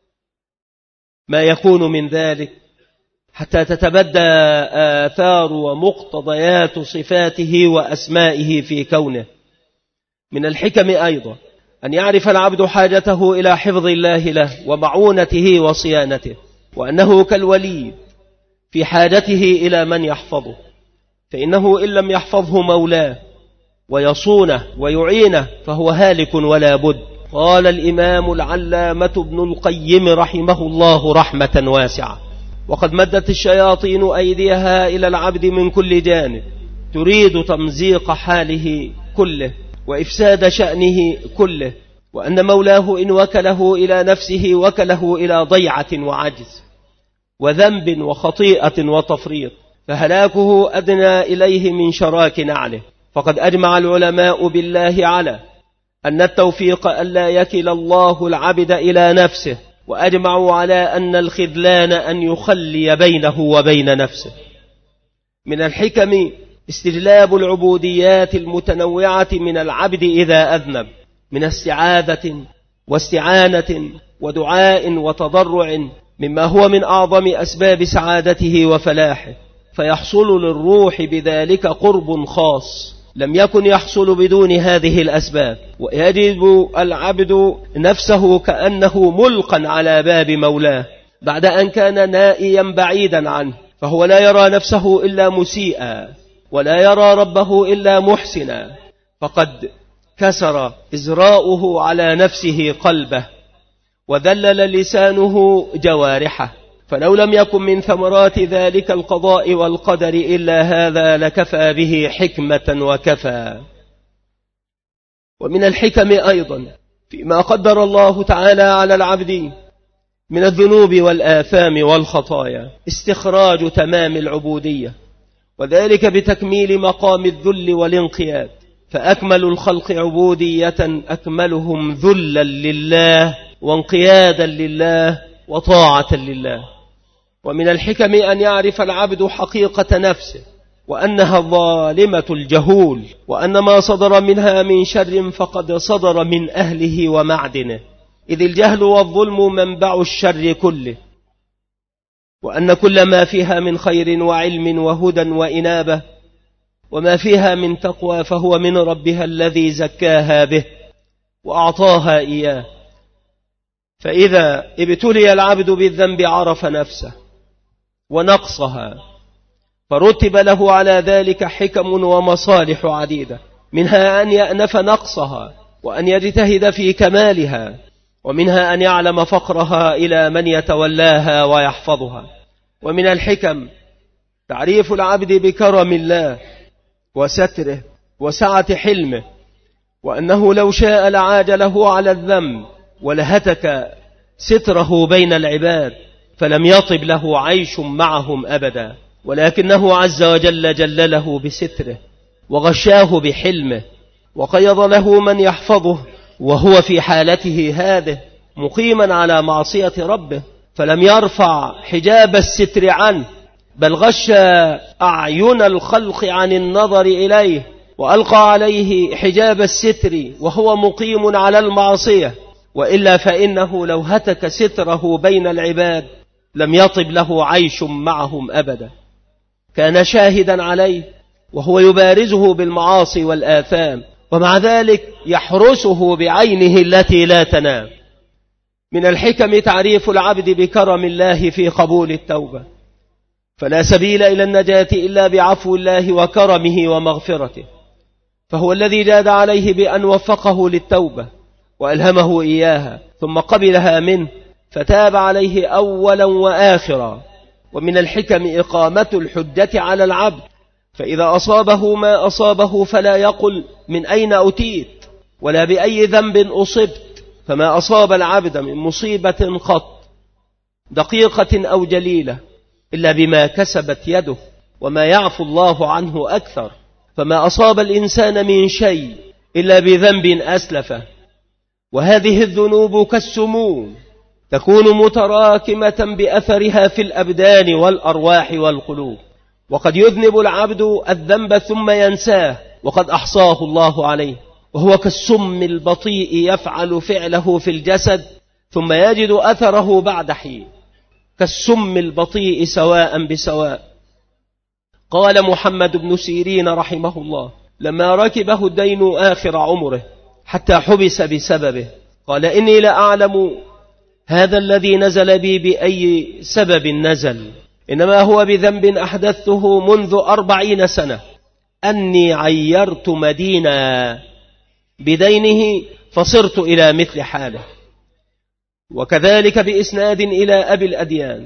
[SPEAKER 1] ما يكون من ذلك حتى تتبدى آثار ومقتضيات صفاته وأسمائه في كونه. من الحكم أيضا أن يعرف العبد حاجته إلى حفظ الله له ومعونته وصيانته، وأنه كالوليد في حاجته إلى من يحفظه، فإنه إن لم يحفظه مولاه ويصونه ويعينه فهو هالك ولا بد. قال الإمام العلامة ابن القيم رحمه الله رحمة واسعة: وقد مدت الشياطين أيديها إلى العبد من كل جانب تريد تمزيق حاله كله وإفساد شأنه كله، وأن مولاه إن وكله إلى نفسه وكله إلى ضيعة وعجز وذنب وخطيئة وتفريط، فهلاكه أدنى إليه من شراك نعله. فقد أجمع العلماء بالله على أن التوفيق ألا يكل الله العبد إلى نفسه، وأجمعوا على أن الخذلان أن يخلي بينه وبين نفسه. من الحكم استجلاب العبوديات المتنوعة من العبد إذا أذنب، من استعاذة واستعانة ودعاء وتضرع، مما هو من أعظم أسباب سعادته وفلاحه، فيحصل للروح بذلك قرب خاص لم يكن يحصل بدون هذه الأسباب، ويجد العبد نفسه كأنه ملقا على باب مولاه بعد أن كان نائيا بعيدا عنه، فهو لا يرى نفسه إلا مسيئا ولا يرى ربه إلا محسنا، فقد كسر إزراؤه على نفسه قلبه وذلل لسانه جوارحه. فلو لم يكن من ثمرات ذلك القضاء والقدر إلا هذا لكفى به حكمة وكفى. ومن الحكم أيضا فيما قدر الله تعالى على العبد من الذنوب والآثام والخطايا استخراج تمام العبودية، وذلك بتكميل مقام الذل والانقياد، فأكمل الخلق عبودية أكملهم ذلا لله وانقيادا لله وطاعة لله. ومن الحكم أن يعرف العبد حقيقة نفسه، وأنها الظالمة الجهول، وأن ما صدر منها من شر فقد صدر من أهله ومعدنه، إذ الجهل والظلم منبع الشر كله، وأن كل ما فيها من خير وعلم وهدى وإنابة وما فيها من تقوى فهو من ربها الذي زكاها به وأعطاها إياه. فإذا ابتلي العبد بالذنب عرف نفسه ونقصها، فرتب له على ذلك حكم ومصالح عديدة، منها أن يأنف نقصها وأن يجتهد في كمالها، ومنها أن يعلم فقرها إلى من يتولاها ويحفظها. ومن الحكم تعريف العبد بكرم الله وستره وسعة حلمه، وأنه لو شاء لعاجله على الذنب ولهتك ستره بين العباد، فلم يطب له عيش معهم أبدا، ولكنه عز وجل جلله بستره وغشاه بحلمه وقيض له من يحفظه وهو في حالته هذه مقيما على معصية ربه، فلم يرفع حجاب الستر عنه، بل غش أعين الخلق عن النظر إليه وألقى عليه حجاب الستر وهو مقيم على المعصية. وإلا فإنه لو هتك ستره بين العباد لم يطب له عيش معهم أبدا، كان شاهدا عليه وهو يبارزه بالمعاصي والآثام، ومع ذلك يحرسه بعينه التي لا تنام. من الحكم تعريف العبد بكرم الله في قبول التوبة، فلا سبيل إلى النجاة إلا بعفو الله وكرمه ومغفرته، فهو الذي جاد عليه بأن وفقه للتوبة وألهمه إياها ثم قبلها منه فتاب عليه أولا وآخرا. ومن الحكم إقامة الحجة على العبد، فإذا أصابه ما أصابه فلا يقل من أين أتيت ولا بأي ذنب أصبت، فما أصاب العبد من مصيبة قط دقيقة أو جليلة إلا بما كسبت يده، وما يعفو الله عنه أكثر، فما أصاب الإنسان من شيء إلا بذنب أسلفه. وهذه الذنوب كالسموم تكون متراكمة بأثرها في الأبدان والأرواح والقلوب، وقد يذنب العبد الذنب ثم ينساه وقد أحصاه الله عليه، وهو كالسم البطيء يفعل فعله في الجسد ثم يجد أثره بعد حين، كالسم البطيء سواء بسواء. قال محمد بن سيرين رحمه الله لما ركبه الدين آخر عمره حتى حبس بسببه، قال إني لأعلم هذا الذي نزل بي بأي سبب نزل، إنما هو بذنب أحدثته منذ أربعين سنة، أني عيرت مدينة بدينه فصرت إلى مثل حاله. وكذلك بإسناد إلى أبي الأديان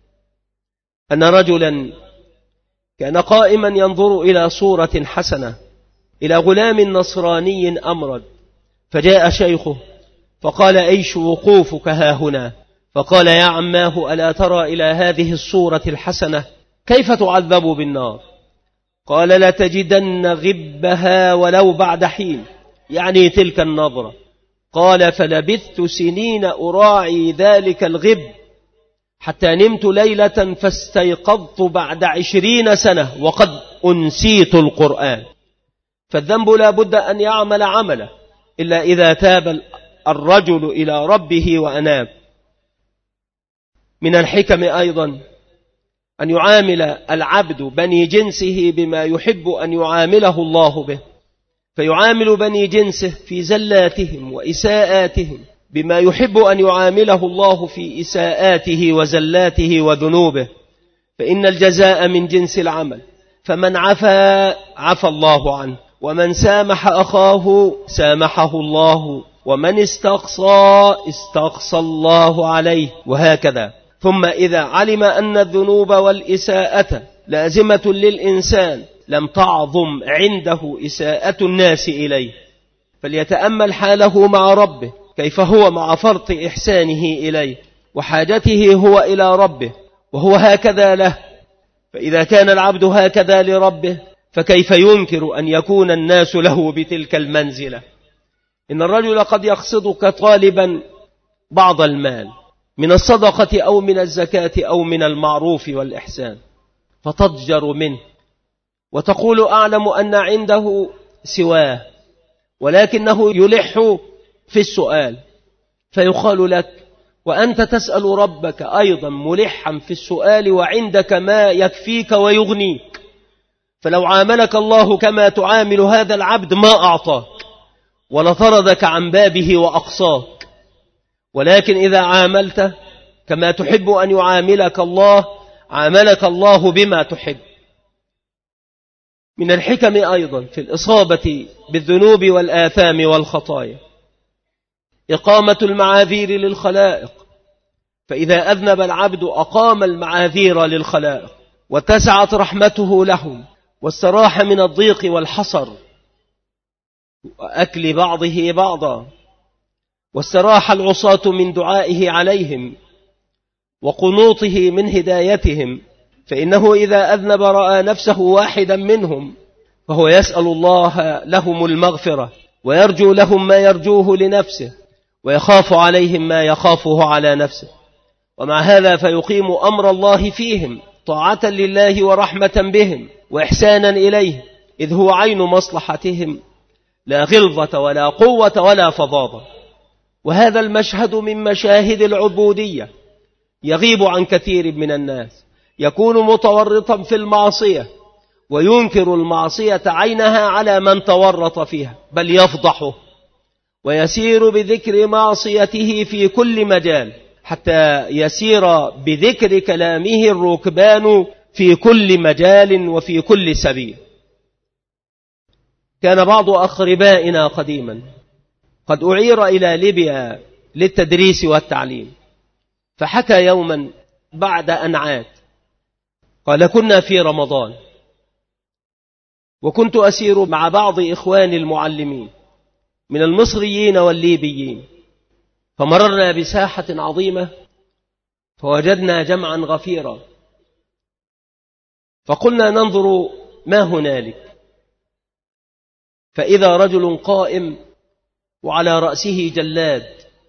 [SPEAKER 1] أن رجلا كان قائما ينظر إلى صورة حسنة إلى غلام نصراني أمرد، فجاء شيخه فقال أيش وقوفك ها هنا؟ فقال يا عماه ألا ترى إلى هذه الصورة الحسنة كيف تعذب بالنار؟ قال لتجدن غبها ولو بعد حين، يعني تلك النظرة. قال فلبثت سنين أراعي ذلك الغب حتى نمت ليلة فاستيقظت بعد عشرين سنة وقد أنسيت القرآن. فالذنب لا بد أن يعمل عمله إلا إذا تاب الرجل إلى ربه وأناب. من الحكم أيضا أن يعامل العبد بني جنسه بما يحب أن يعامله الله به، فيعامل بني جنسه في زلاتهم وإساءاتهم بما يحب أن يعامله الله في إساءاته وزلاته وذنوبه، فإن الجزاء من جنس العمل، فمن عفا عفى الله عنه، ومن سامح أخاه سامحه الله، ومن استقصى استقصى الله عليه، وهكذا. ثم إذا علم أن الذنوب والإساءة لازمة للإنسان لم تعظم عنده إساءة الناس إليه، فليتأمل حاله مع ربه كيف هو مع فرط إحسانه إليه وحاجته هو إلى ربه، وهو هكذا له. فإذا كان العبد هكذا لربه فكيف ينكر أن يكون الناس له بتلك المنزلة؟ إن الرجل قد يقصدك طالبا بعض المال من الصدقة أو من الزكاة أو من المعروف والإحسان، فتضجر منه وتقول أعلم أن عنده سواه، ولكنه يلح في السؤال، فيقال لك وأنت تسأل ربك أيضا ملحا في السؤال وعندك ما يكفيك ويغنيك، فلو عاملك الله كما تعامل هذا العبد ما أعطاك ولطردك عن بابه وأقصاك. ولكن إذا عاملته كما تحب أن يعاملك الله عاملك الله بما تحب. من الحكم أيضا في الإصابة بالذنوب والآثام والخطايا إقامة المعاذير للخلائق، فإذا أذنب العبد أقام المعاذير للخلائق واتسعت رحمته لهم واستراح من الضيق والحصر وأكل بعضه بعضا، واستراح العصاة من دعائه عليهم وقنوطه من هدايتهم، فإنه إذا أذنب رأى نفسه واحدا منهم فهو يسأل الله لهم المغفرة ويرجو لهم ما يرجوه لنفسه ويخاف عليهم ما يخافه على نفسه. ومع هذا فيقيم أمر الله فيهم طاعة لله ورحمة بهم وإحسانا إليه، إذ هو عين مصلحتهم لا غلظة ولا قوة ولا فظاظة. وهذا المشهد من مشاهد العبودية يغيب عن كثير من الناس، يكون متورطا في المعصية وينكر المعصية عينها على من تورط فيها، بل يفضحه ويسير بذكر معصيته في كل مجال، حتى يسير بذكر كلامه الركبان في كل مجال وفي كل سبيل. كان بعض أقربائنا قديما قد أعير إلى ليبيا للتدريس والتعليم، فحكى يوما بعد أن عاد قال كنا في رمضان وكنت أسير مع بعض إخواني المعلمين من المصريين والليبيين، فمررنا بساحة عظيمة فوجدنا جمعا غفيرا، فقلنا ننظر ما هنالك، فإذا رجل قائم وعلى رأسه جلاد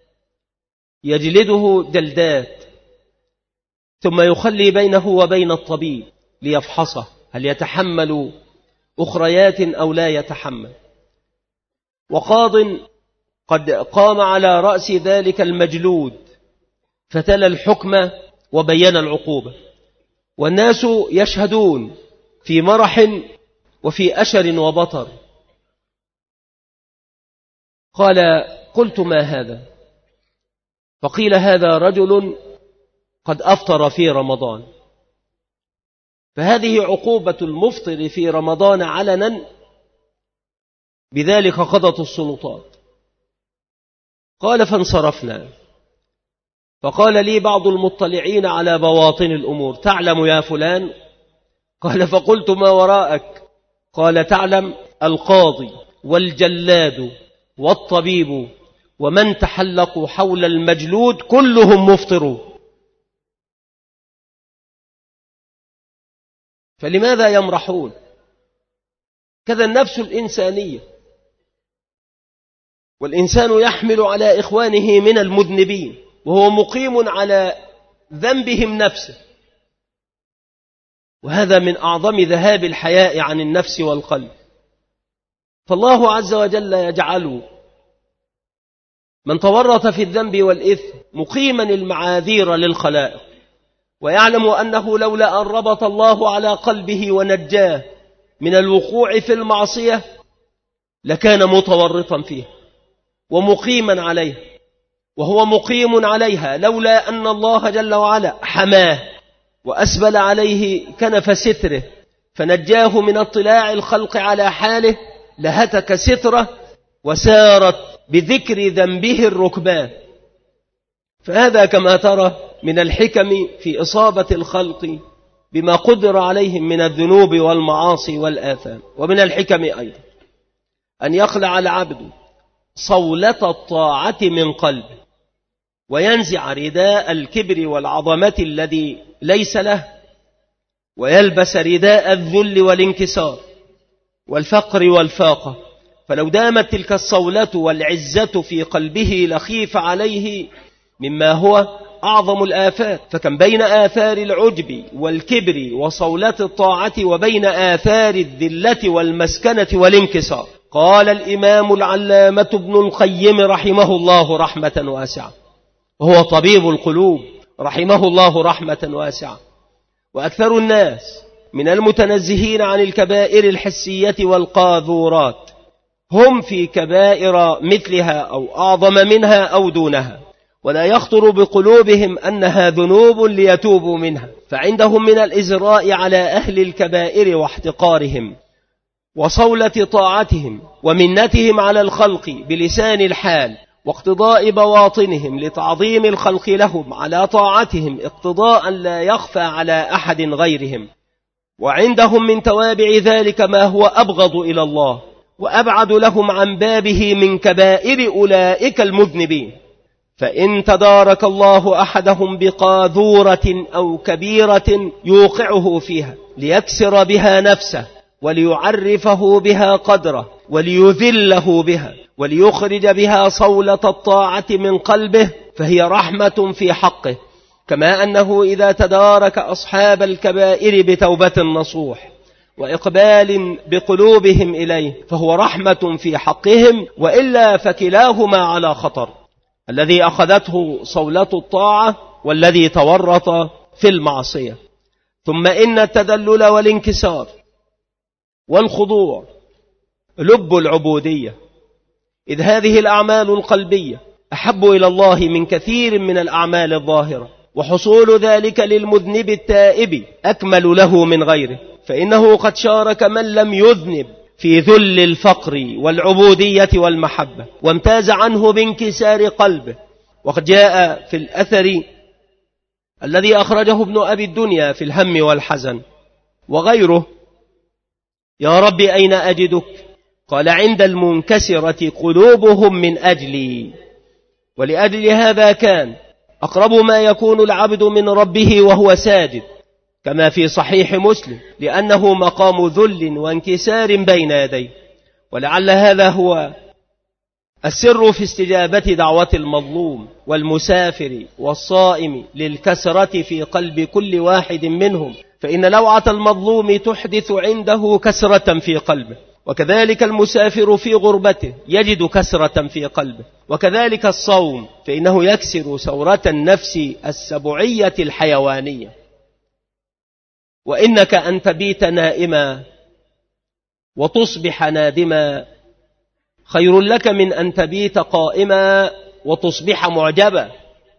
[SPEAKER 1] يجلده جلدات، ثم يخلي بينه وبين الطبيب ليفحصه هل يتحمل أخريات أو لا يتحمل، وقاض قد قام على رأس ذلك المجلود فتلا الحكم وبين العقوبة، والناس يشهدون في مرح وفي أشر وبطر. قال قلت ما هذا؟ فقيل هذا رجل قد أفطر في رمضان، فهذه عقوبة المفطر في رمضان علنا، بذلك قضت السلطات. قال فانصرفنا، فقال لي بعض المطلعين على بواطن الأمور تعلم يا فلان؟ قال فقلت ما وراءك؟ قال تعلم القاضي والجلاد والطبيب ومن تحلقوا حول المجلود كلهم مفطرون، فلماذا يمرحون؟ كذا النفس الإنسانية، والإنسان يحمل على إخوانه من المذنبين وهو مقيم على ذنبهم نفسه، وهذا من أعظم ذهاب الحياء عن النفس والقلب. فالله عز وجل يجعل من تورط في الذنب والإثم مقيما المعاذير للخلائق، ويعلم أنه لولا أن ربط الله على قلبه ونجاه من الوقوع في المعصية لكان متورطا فيه ومقيما عليه، وهو مقيم عليها، لولا أن الله جل وعلا حماه وأسبل عليه كنف ستره فنجاه من اطلاع الخلق على حاله لهتك ستره وسارت بذكر ذنبه الركبان. فهذا كما ترى من الحكم في إصابة الخلق بما قدر عليهم من الذنوب والمعاصي والآثام. ومن الحكم أيضا أن يخلع العبد صولة الطاعة من قلبه وينزع رداء الكبر والعظمة الذي ليس له، ويلبس رداء الذل والانكسار والفقر والفاقة. فلو دامت تلك الصولة والعزة في قلبه لخيف عليه مما هو أعظم الآفات. فكم بين آثار العجب والكبر وصولة الطاعة وبين آثار الذلة والمسكنة والانكسار. قال الإمام العلامة ابن القيم رحمه الله رحمة واسعة، وهو طبيب القلوب رحمه الله رحمة واسعة: وأكثر الناس من المتنزهين عن الكبائر الحسية والقاذورات هم في كبائر مثلها أو أعظم منها أو دونها، ولا يخطر بقلوبهم أنها ذنوب ليتوبوا منها، فعندهم من الإزراء على أهل الكبائر واحتقارهم وصولة طاعتهم ومنتهم على الخلق بلسان الحال واقتضاء بواطنهم لتعظيم الخلق لهم على طاعتهم اقتضاء لا يخفى على أحد غيرهم. وعندهم من توابع ذلك ما هو أبغض إلى الله وأبعد لهم عن بابه من كبائر أولئك المذنبين. فإن تدارك الله أحدهم بقاذورة أو كبيرة يوقعه فيها ليكسر بها نفسه وليعرفه بها قدره وليذله بها وليخرج بها صولة الطاعة من قلبه فهي رحمة في حقه، كما أنه إذا تدارك أصحاب الكبائر بتوبة نصوح وإقبال بقلوبهم إليه فهو رحمة في حقهم، وإلا فكلاهما على خطر، الذي أخذته صولة الطاعة والذي تورط في المعصية. ثم إن التذلل والانكسار والخضوع لب العبودية، إذ هذه الأعمال القلبية أحب إلى الله من كثير من الأعمال الظاهرة، وحصول ذلك للمذنب التائب أكمل له من غيره، فإنه قد شارك من لم يذنب في ذل الفقر والعبودية والمحبة وامتاز عنه بانكسار قلبه. وقد جاء في الأثر الذي أخرجه ابن أبي الدنيا في الهم والحزن وغيره: يا رب أين أجدك؟ قال: عند المنكسرة قلوبهم من أجلي. ولأجل هذا كان أقرب ما يكون العبد من ربه وهو ساجد، كما في صحيح مسلم، لأنه مقام ذل وانكسار بين يديه. ولعل هذا هو السر في استجابة دعوة المظلوم والمسافر والصائم للكسرة في قلب كل واحد منهم، فإن لوعة المظلوم تحدث عنده كسرة في قلبه، وكذلك المسافر في غربته يجد كسرة في قلبه، وكذلك الصوم فإنه يكسر ثورة النفس السبعية الحيوانية. وإنك أن تبيت نائما وتصبح نادما خير لك من أن تبيت قائما وتصبح معجبا.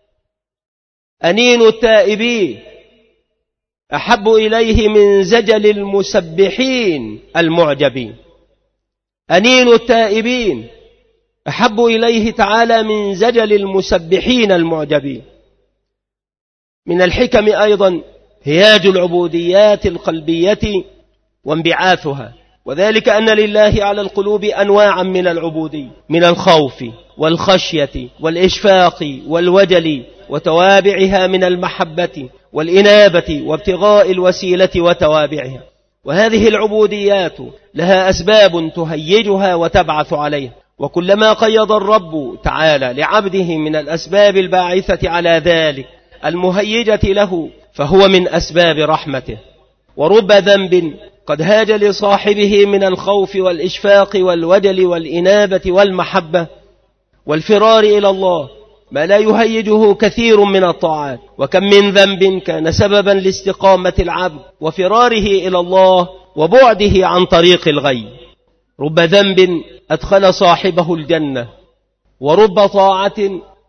[SPEAKER 1] أنين التائبين أحب إليه من زجل المسبحين المعجبين. أنين التائبين أحب إليه تعالى من زجل المسبحين المعجبين. من الحكم أيضا هياج العبوديات القلبية وانبعاثها، وذلك أن لله على القلوب أنواعا من العبودية، من الخوف والخشية والإشفاق والوجل، وتوابعها من المحبة والإنابة وابتغاء الوسيلة وتوابعها. وهذه العبوديات لها أسباب تهيجها وتبعث عليها، وكلما قيض الرب تعالى لعبده من الأسباب الباعثة على ذلك المهيجة له فهو من أسباب رحمته. ورب ذنب قد هاج لصاحبه من الخوف والإشفاق والوجل والإنابة والمحبة والفرار إلى الله ما لا يهيجه كثير من الطاعات. وكم من ذنب كان سببا لاستقامة العبد وفراره إلى الله وبعده عن طريق الغي. رب ذنب أدخل صاحبه الجنة، ورب طاعة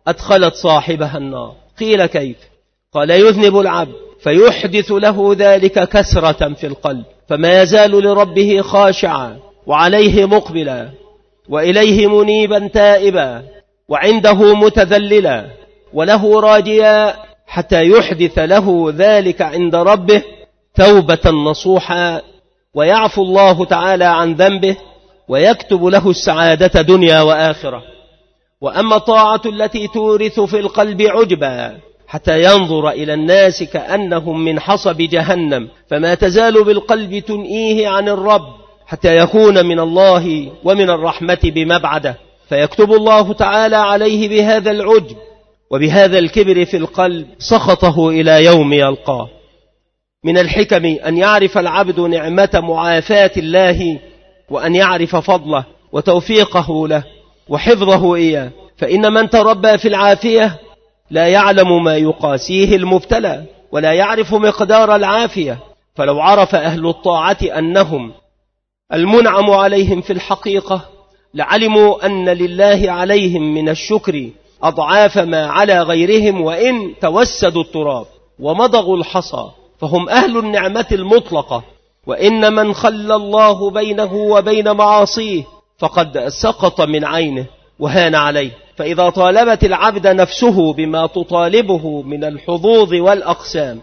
[SPEAKER 1] أدخلت صاحبها النار. قيل كيف؟ قال يذنب العبد فيحدث له ذلك كسرة في القلب، فما يزال لربه خاشعا وعليه مقبلا وإليه منيبا تائبا وعنده متذللا وله راجيا، حتى يحدث له ذلك عند ربه توبة نصوحا، ويعفو الله تعالى عن ذنبه ويكتب له السعادة دنيا وآخرة. وأما الطاعة التي تورث في القلب عجبا حتى ينظر إلى الناس كأنهم من حصب جهنم، فما تزال بالقلب تنئيه عن الرب حتى يكون من الله ومن الرحمة بمبعده، فيكتب الله تعالى عليه بهذا العجب وبهذا الكبر في القلب سخطه إلى يوم يلقاه. من الحكم أن يعرف العبد نعمة معافاة الله، وأن يعرف فضله وتوفيقه له وحفظه إياه، فإن من تربى في العافية لا يعلم ما يقاسيه المبتلى ولا يعرف مقدار العافية. فلو عرف أهل الطاعة أنهم المنعم عليهم في الحقيقة لعلموا أن لله عليهم من الشكر أضعاف ما على غيرهم، وإن توسدوا التراب ومضغوا الحصى فهم أهل النعمة المطلقة. وإن من خلى الله بينه وبين معاصيه فقد سقط من عينه وهان عليه. فإذا طالبت العبد نفسه بما تطالبه من الحظوظ والأقسام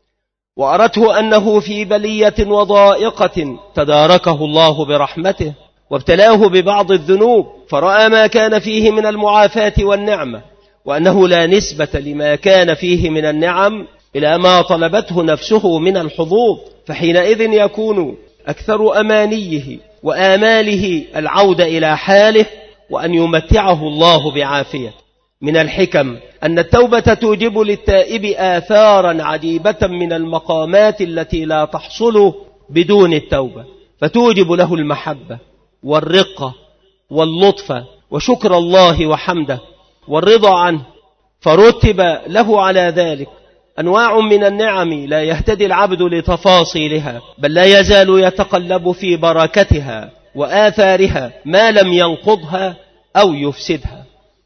[SPEAKER 1] وأرته أنه في بلية وضائقة تداركه الله برحمته وابتلاه ببعض الذنوب، فرأى ما كان فيه من المعافاة والنعمة وأنه لا نسبة لما كان فيه من النعم إلى ما طلبته نفسه من الحظوظ، فحينئذ يكون أكثر أمانيه وآماله العودة إلى حاله وأن يمتعه الله بعافية. من الحكم أن التوبة توجب للتائب آثارا عجيبة من المقامات التي لا تحصل بدون التوبة، فتوجب له المحبة والرقة واللطف وشكر الله وحمده والرضا عنه، فرتب له على ذلك أنواع من النعم لا يهتدي العبد لتفاصيلها، بل لا يزال يتقلب في بركتها وآثارها ما لم ينقضها أو يفسدها.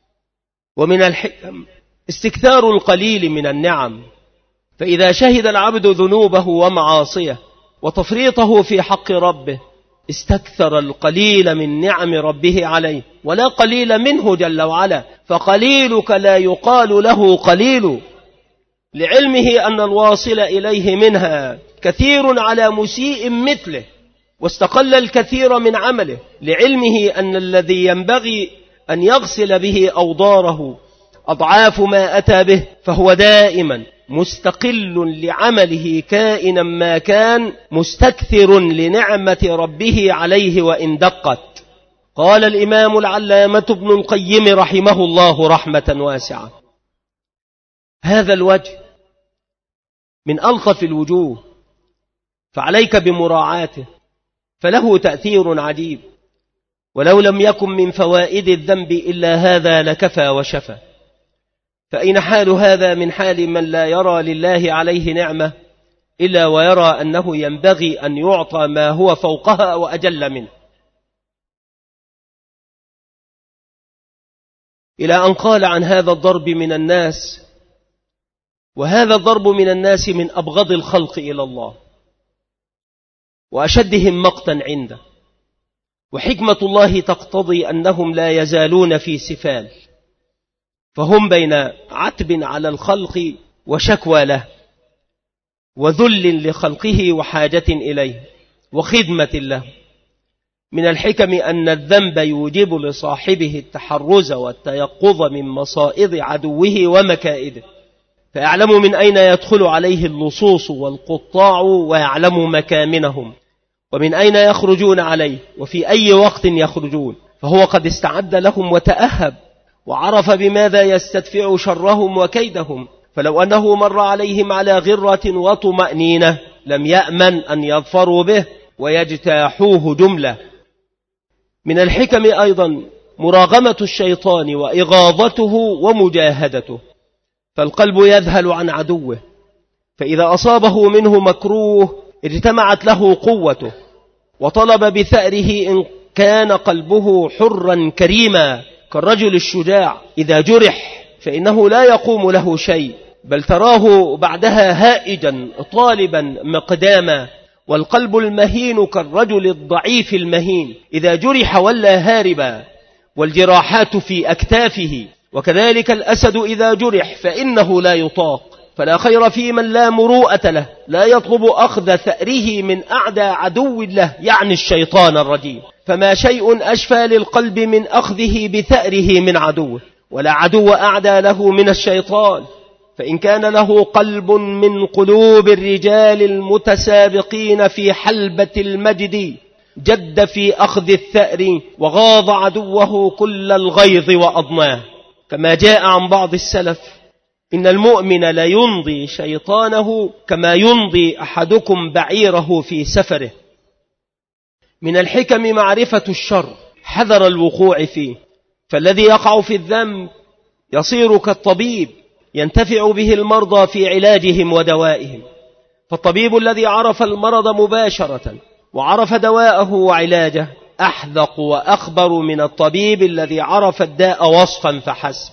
[SPEAKER 1] ومن الحكم استكثار القليل من النعم، فإذا شهد العبد ذنوبه ومعاصيه وتفريطه في حق ربه استكثر القليل من نعم ربه عليه، ولا قليل منه جل وعلا، فقليلك لا يقال له قليل، لعلمه أن الواصل إليه منها كثير على مسيء مثله، واستقل الكثير من عمله، لعلمه أن الذي ينبغي أن يغسل به أوضاره أضعاف ما أتى به، فهو دائما مستقل لعمله كائنا ما كان، مستكثر لنعمة ربه عليه وإن دقت. قال الإمام العلامة ابن القيم رحمه الله رحمة واسعة: هذا الوجه من ألطف الوجوه، فعليك بمراعاته، فله تأثير عجيب، ولو لم يكن من فوائد الذنب إلا هذا لكفى وشفى. فأين حال هذا من حال من لا يرى لله عليه نعمة إلا ويرى أنه ينبغي أن يعطى ما هو فوقها وأجل منه، إلى أن قال عن هذا الضرب من الناس: وهذا الضرب من الناس من أبغض الخلق إلى الله وأشدهم مقتا عنده، وحكمة الله تقتضي أنهم لا يزالون في سفال، فهم بين عتب على الخلق وشكوى له وذل لخلقه وحاجة إليه وخدمة له. من الحكم أن الذنب يوجب لصاحبه التحرز والتيقظ من مصائد عدوه ومكائده، فيعلم من أين يدخل عليه اللصوص والقطاع ويعلم مكامنهم، ومن أين يخرجون عليه وفي أي وقت يخرجون، فهو قد استعد لهم وتأهب وعرف بماذا يستدفع شرهم وكيدهم. فلو أنه مر عليهم على غرة وطمأنينة لم يأمن أن يظفروا به ويجتاحوه جملة. من الحكم أيضا مراغمة الشيطان وإغاظته ومجاهدته، فالقلب يذهل عن عدوه، فإذا أصابه منه مكروه اجتمعت له قوته وطلب بثأره إن كان قلبه حرا كريما، كالرجل الشجاع إذا جرح فإنه لا يقوم له شيء، بل تراه بعدها هائجا طالبا مقداما. والقلب المهين كالرجل الضعيف المهين، إذا جرح ولا هاربا، والجراحات في أكتافه. وكذلك الأسد إذا جرح فإنه لا يطاق. فلا خير في من لا مروءة له، لا يطلب أخذ ثأره من أعدى عدو له، يعني الشيطان الرجيم. فما شيء أشفى للقلب من أخذه بثأره من عدوه، ولا عدو أعدى له من الشيطان. فإن كان له قلب من قلوب الرجال المتسابقين في حلبة المجد، جد في أخذ الثأر وغاض عدوه كل الغيظ وأضناه. كما جاء عن بعض السلف: إن المؤمن لا يمضي شيطانه كما يمضي أحدكم بعيره في سفره. من الحكم معرفة الشر حذر الوقوع فيه، فالذي يقع في الذنب يصير كالطبيب ينتفع به المرضى في علاجهم ودوائهم. فالطبيب الذي عرف المرض مباشرة وعرف دواءه وعلاجه أحذق وأخبر من الطبيب الذي عرف الداء وصفا فحسب.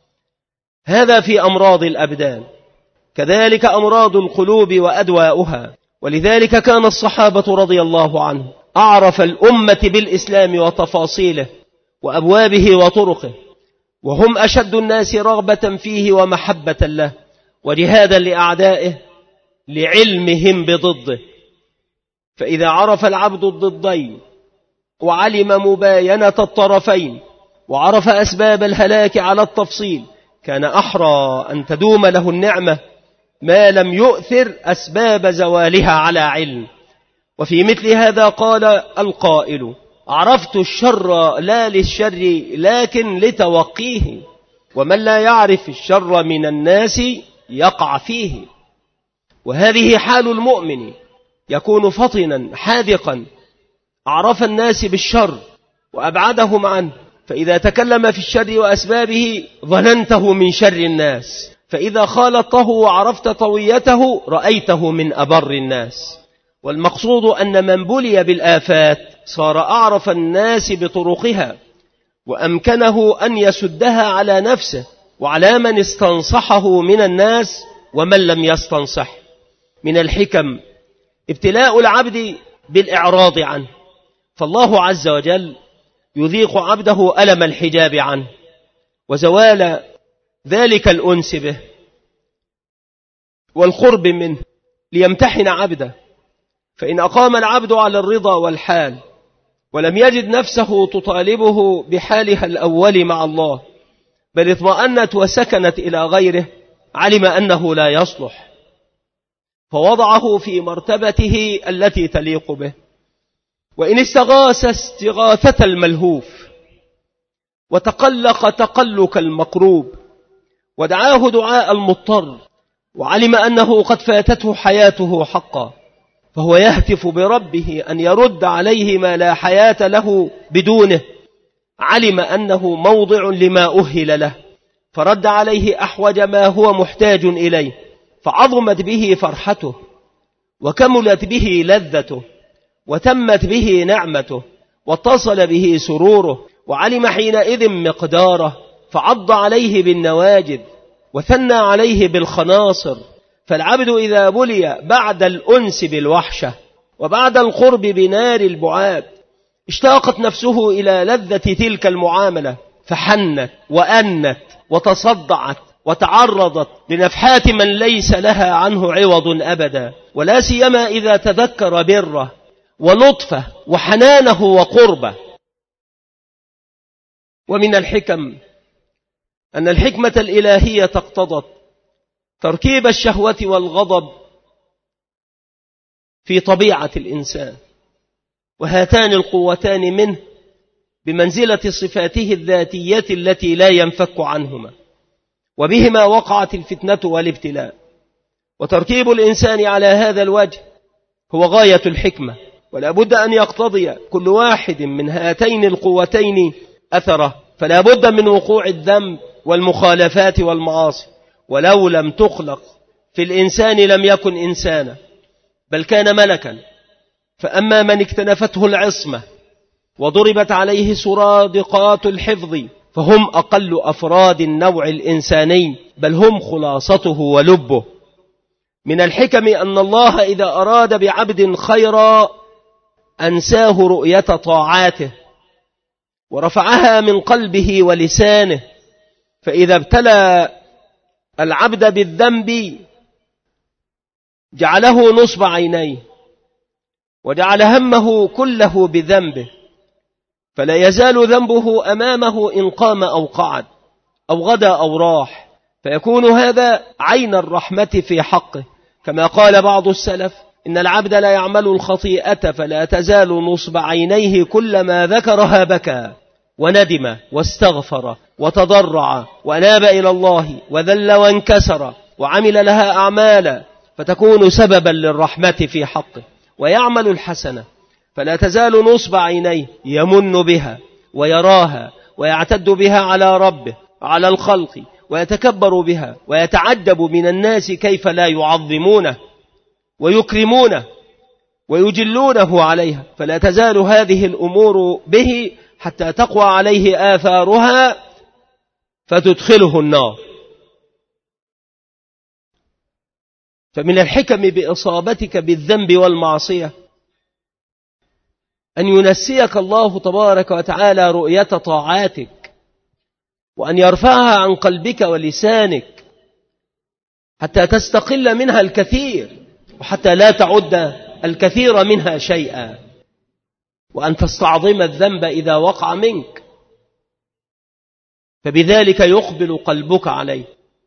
[SPEAKER 1] هذا في أمراض الأبدان، كذلك أمراض القلوب وأدواؤها. ولذلك كان الصحابة رضي الله عنهم أعرف الأمة بالإسلام وتفاصيله وأبوابه وطرقه، وهم أشد الناس رغبة فيه ومحبة له وجهادا لأعدائه لعلمهم بضده. فإذا عرف العبد الضدين وعلم مباينة الطرفين وعرف أسباب الهلاك على التفصيل، كان أحرى أن تدوم له النعمة ما لم يؤثر أسباب زوالها على علم. وفي مثل هذا قال القائل: عرفت الشر لا للشر لكن لتوقيه، ومن لا يعرف الشر من الناس يقع فيه. وهذه حال المؤمن، يكون فطنا حاذقا أعرف الناس بالشر وأبعدهم عنه، فإذا تكلم في الشر وأسبابه ظننته من شر الناس، فإذا خالطته وعرفت طويته رأيته من أبر الناس. والمقصود أن من بلي بالآفات صار أعرف الناس بطرقها، وأمكنه أن يسدها على نفسه وعلى من استنصحه من الناس ومن لم يستنصح. من الحكم ابتلاء العبد بالإعراض عنه، فالله عز وجل يذيق عبده ألم الحجاب عنه وزوال ذلك الأنس به والقرب منه ليمتحن عبده. فإن أقام العبد على الرضا والحال ولم يجد نفسه تطالبه بحالها الأول مع الله، بل اطمأنت وسكنت إلى غيره، علم أنه لا يصلح، فوضعه في مرتبته التي تليق به. وإن استغاث استغاثة الملهوف وتقلق تقلك المقروب ودعاه دعاء المضطر، وعلم أنه قد فاتته حياته حقا، فهو يهتف بربه أن يرد عليه ما لا حياة له بدونه، علم أنه موضع لما أهل له، فرد عليه أحوج ما هو محتاج إليه، فعظمت به فرحته وكملت به لذته وتمت به نعمته واتصل به سروره، وعلم حينئذ مقداره، فعض عليه بالنواجذ وثنى عليه بالخناصر. فالعبد إذا بلي بعد الأنس بالوحشة وبعد القرب بنار البعاد اشتاقت نفسه إلى لذة تلك المعاملة، فحنت وأنت وتصدعت وتعرضت لنفحات من ليس لها عنه عوض أبدا، ولا سيما إذا تذكر بره ولطفه وحنانه وقربه. ومن الحكم أن الحكمة الإلهية اقتضت تركيب الشهوة والغضب في طبيعة الإنسان، وهاتان القوتان منه بمنزلة صفاته الذاتية التي لا ينفك عنهما، وبهما وقعت الفتنة والابتلاء. وتركيب الإنسان على هذا الوجه هو غاية الحكمة، ولا بد أن يقتضي كل واحد من هاتين القوتين أثره، فلا بد من وقوع الذنب والمخالفات والمعاصي. ولو لم تخلق في الإنسان لم يكن إنسانا، بل كان ملكا. فأما من اكتنفته العصمة وضربت عليه سرادقات الحفظ فهم أقل أفراد النوع الإنساني، بل هم خلاصته ولبه. من الحكم أن الله إذا أراد بعبد خيرا أنساه رؤية طاعاته ورفعها من قلبه ولسانه، فإذا ابتلى العبد بالذنب جعله نصب عينيه وجعل همه كله بذنبه، فلا يزال ذنبه أمامه إن قام أو قعد أو غدا أو راح، فيكون هذا عين الرحمة في حقه. كما قال بعض السلف: إن العبد لا يعمل الخطيئة فلا تزال نصب عينيه كلما ذكرها بكى وندم واستغفر وتضرع وأناب إلى الله وذل وانكسر وعمل لها أعمالا، فتكون سببا للرحمة في حقه. ويعمل الحسنة فلا تزال نصب عينيه يمن بها ويراها ويعتد بها على ربه وعلى الخلق ويتكبر بها ويتعجب من الناس كيف لا يعظمونه ويكرمونه ويجلونه عليها، فلا تزال هذه الأمور به حتى تقوى عليه آثارها فتدخله النار. فمن الحكم بإصابتك بالذنب والمعصية أن ينسيك الله تبارك وتعالى رؤية طاعاتك، وأن يرفعها عن قلبك ولسانك حتى تستقل منها الكثير وحتى لا تعد الكثير منها شيئا، وأن تستعظم الذنب إذا وقع منك، فبذلك يقبل قلبك عليه،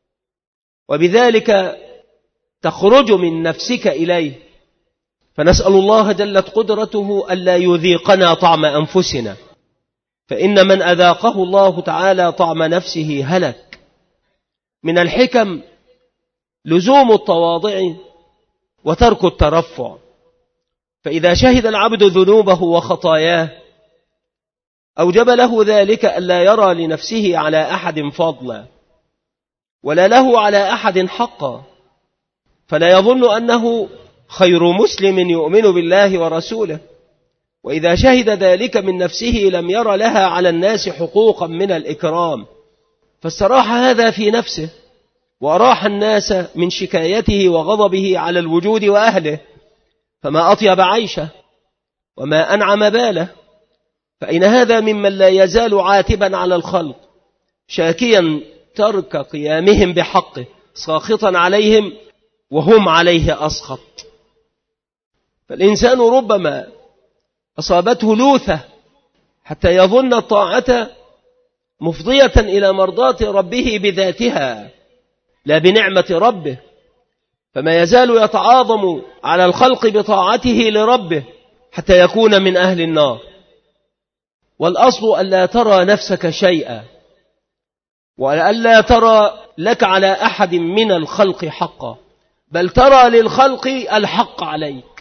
[SPEAKER 1] وبذلك تخرج من نفسك إليه. فنسأل الله جلت قدرته ألا يذيقنا طعم أنفسنا، فإن من أذاقه الله تعالى طعم نفسه هلك. من الحكم لزوم التواضع وترك الترفع، فإذا شهد العبد ذنوبه وخطاياه أوجب له ذلك ألا يرى لنفسه على أحد فضلا ولا له على أحد حقا، فلا يظن أنه خير مسلم يؤمن بالله ورسوله، وإذا شهد ذلك من نفسه لم ير لها على الناس حقوقا من الإكرام، فاستراح هذا في نفسه وأراح الناس من شكايته وغضبه على الوجود وأهله، فما أطيب عيشه وما أنعم باله. فإن هذا ممن لا يزال عاتبا على الخلق شاكيا ترك قيامهم بحقه ساخطا عليهم وهم عليه أسخط. فالإنسان ربما أصابته لوثة حتى يظن الطاعة مفضية إلى مرضاة ربه بذاتها لا بنعمة ربه، فما يزال يتعاظم على الخلق بطاعته لربه حتى يكون من أهل النار. والأصل ألا ترى نفسك شيئا وألا ترى لك على أحد من الخلق حقا، بل ترى للخلق الحق عليك،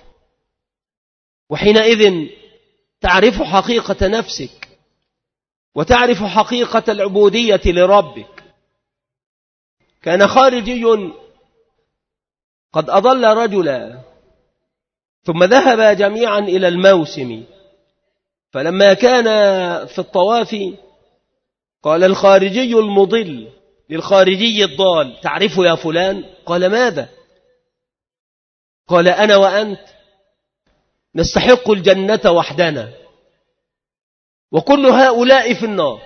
[SPEAKER 1] وحينئذ تعرف حقيقة نفسك وتعرف حقيقة العبودية لربك. كان خارجي قد أضل رجلا ثم ذهب جميعا إلى الموسم، فلما كان في الطواف قال الخارجي المضل للخارجي الضال: تعرف يا فلان؟ قال: ماذا؟ قال: أنا وأنت نستحق الجنة وحدنا وكل هؤلاء في النار.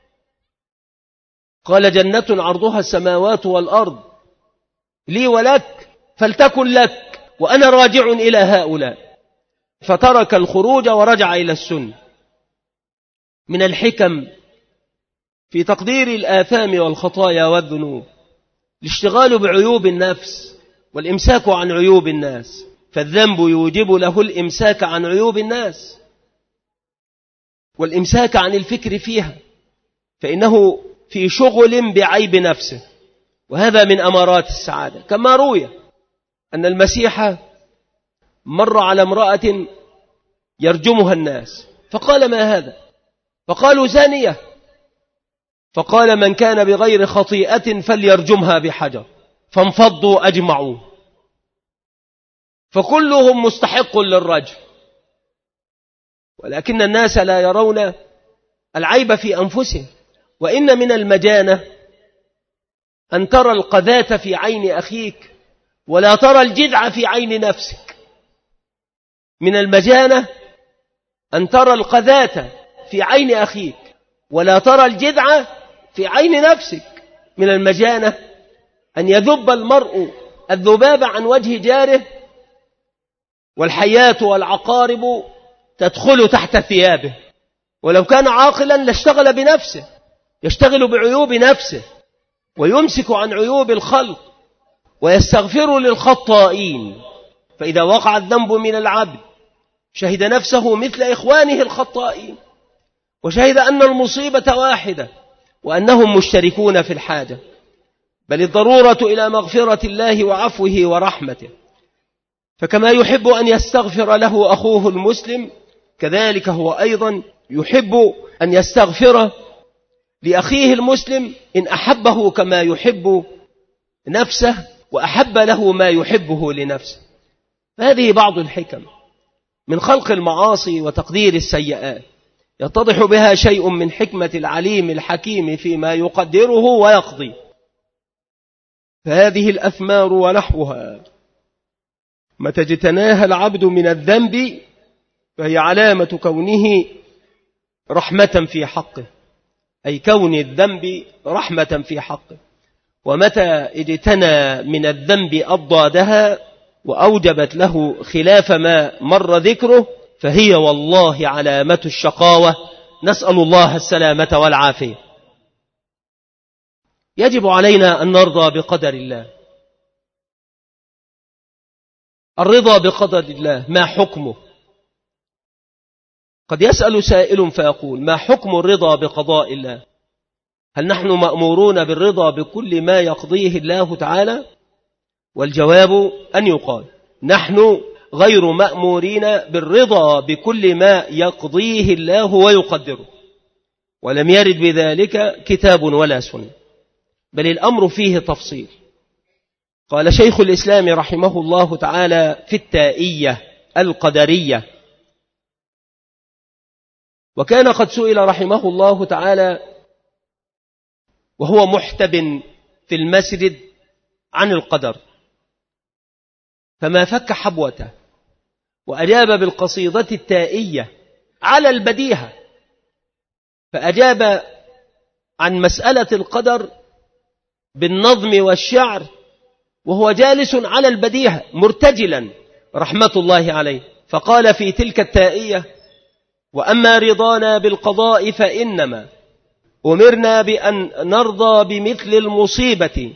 [SPEAKER 1] قال: جنة عرضها السماوات والأرض لي ولك فلتكن لك وأنا راجع إلى هؤلاء. فترك الخروج ورجع إلى السنة. من الحكم في تقدير الآثام والخطايا والذنوب الاشتغال بعيوب النفس والإمساك عن عيوب الناس، فالذنب يوجب له الإمساك عن عيوب الناس والإمساك عن الفكر فيها، فإنه في شغل بعيب نفسه، وهذا من أمارات السعادة. كما روي أن المسيح مر على امرأة يرجمها الناس، فقال: ما هذا؟ فقالوا: زانية. فقال: من كان بغير خطيئة فليرجمها بحجر، فانفضوا أجمعوا، فكلهم مستحق للرجم، ولكن الناس لا يرون العيب في أنفسهم، وإن من المجانة أن ترى القذاة في عين أخيك ولا ترى الجذع في عين نفسك. من المجانة أن ترى القذاة في عين أخيك ولا ترى الجذع في عين نفسك. من المجانة أن يذب المرء الذباب عن وجه جاره والحيات والعقارب تدخل تحت ثيابه، ولو كان عاقلا لاشتغل بنفسه، يشتغل بعيوب نفسه ويمسك عن عيوب الخلق ويستغفر للخطائين. فإذا وقع الذنب من العبد شهد نفسه مثل إخوانه الخطائين، وشهد أن المصيبة واحدة وأنهم مشتركون في الحاجة، بل الضرورة إلى مغفرة الله وعفوه ورحمته. فكما يحب أن يستغفر له أخوه المسلم كذلك هو أيضا يحب أن يستغفر لأخيه المسلم إن أحبه كما يحب نفسه وأحب له ما يحبه لنفسه. هذه بعض الحكم من خلق المعاصي وتقدير السيئات، يتضح بها شيء من حكمة العليم الحكيم فيما يقدره ويقضي. فهذه الأثمار ونحوها متى اجتناها العبد من الذنب فهي علامة كونه رحمة في حقه، أي كون الذنب رحمة في حقه. ومتى اجتنى من الذنب أضدادها وأوجبت له خلاف ما مر ذكره فهي والله علامة الشقاوة، نسأل الله السلامة والعافية. يجب علينا أن نرضى بقدر الله. الرضا بقدر الله ما حكمه؟ قد يسأل سائل فيقول: ما حكم الرضا بقضاء الله؟ هل نحن مأمورون بالرضا بكل ما يقضيه الله تعالى؟ والجواب أن يقال: نحن غير مأمورين بالرضا بكل ما يقضيه الله ويقدره، ولم يرد بذلك كتاب ولا سنة، بل الأمر فيه تفصيل. قال شيخ الإسلام رحمه الله تعالى في التائية القدرية، وكان قد سئل رحمه الله تعالى وهو محتب في المسجد عن القدر، فما فك حبوته وأجاب بالقصيدة التائية على البديهة، فأجاب عن مسألة القدر بالنظم والشعر وهو جالس على البديهة مرتجلا رحمة الله عليه، فقال في تلك التائية: وأما رضانا بالقضاء فإنما أمرنا بأن نرضى بمثل المصيبة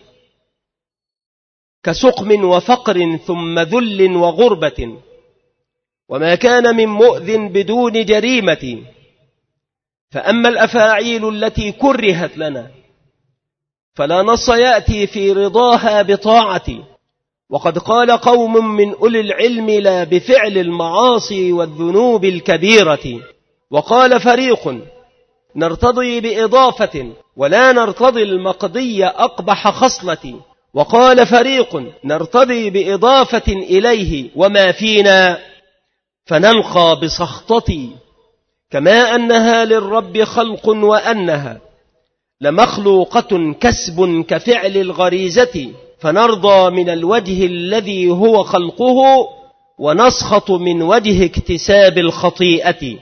[SPEAKER 1] كسقم وفقر ثم ذل وغربة، وما كان من مؤذ بدون جريمة. فأما الأفاعيل التي كرهت لنا فلا نص يأتي في رضاها بطاعة، وقد قال قوم من أولي العلم: لا بفعل المعاصي والذنوب الكبيرة. وقال فريق: نرتضي بإضافة ولا نرتضي المقضي أقبح خصلة. وقال فريق: نرتضي بإضافة إليه وما فينا فنلقى بسخطتي، كما أنها للرب خلق وأنها لمخلوقة كسب كفعل الغريزة، فنرضى من الوجه الذي هو خلقه ونسخط من وجه اكتساب الخطيئة.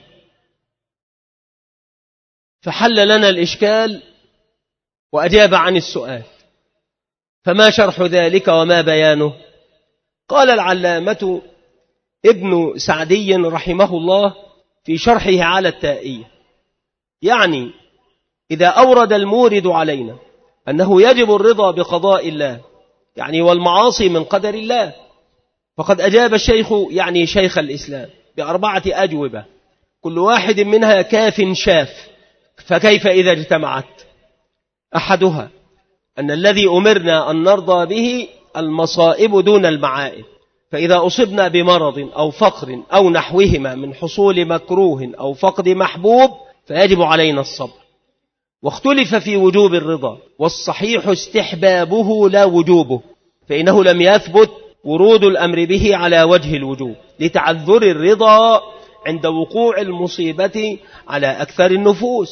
[SPEAKER 1] فحل لنا الإشكال وأجاب عن السؤال، فما شرح ذلك وما بيانه؟ قال العلامة ابن سعدي رحمه الله في شرحه على التائية، يعني إذا أورد المورد علينا أنه يجب الرضا بقضاء الله يعني والمعاصي من قدر الله، فقد أجاب الشيخ يعني شيخ الإسلام بأربعة أجوبة كل واحد منها كاف شاف. فكيف إذا اجتمعت؟ أحدها أن الذي أمرنا أن نرضى به المصائب دون المعائب، فإذا أصبنا بمرض أو فقر أو نحوهما من حصول مكروه أو فقد محبوب فيجب علينا الصبر. واختلف في وجوب الرضا، والصحيح استحبابه لا وجوبه، فإنه لم يثبت ورود الأمر به على وجه الوجوب لتعذر الرضا عند وقوع المصيبة على أكثر النفوس،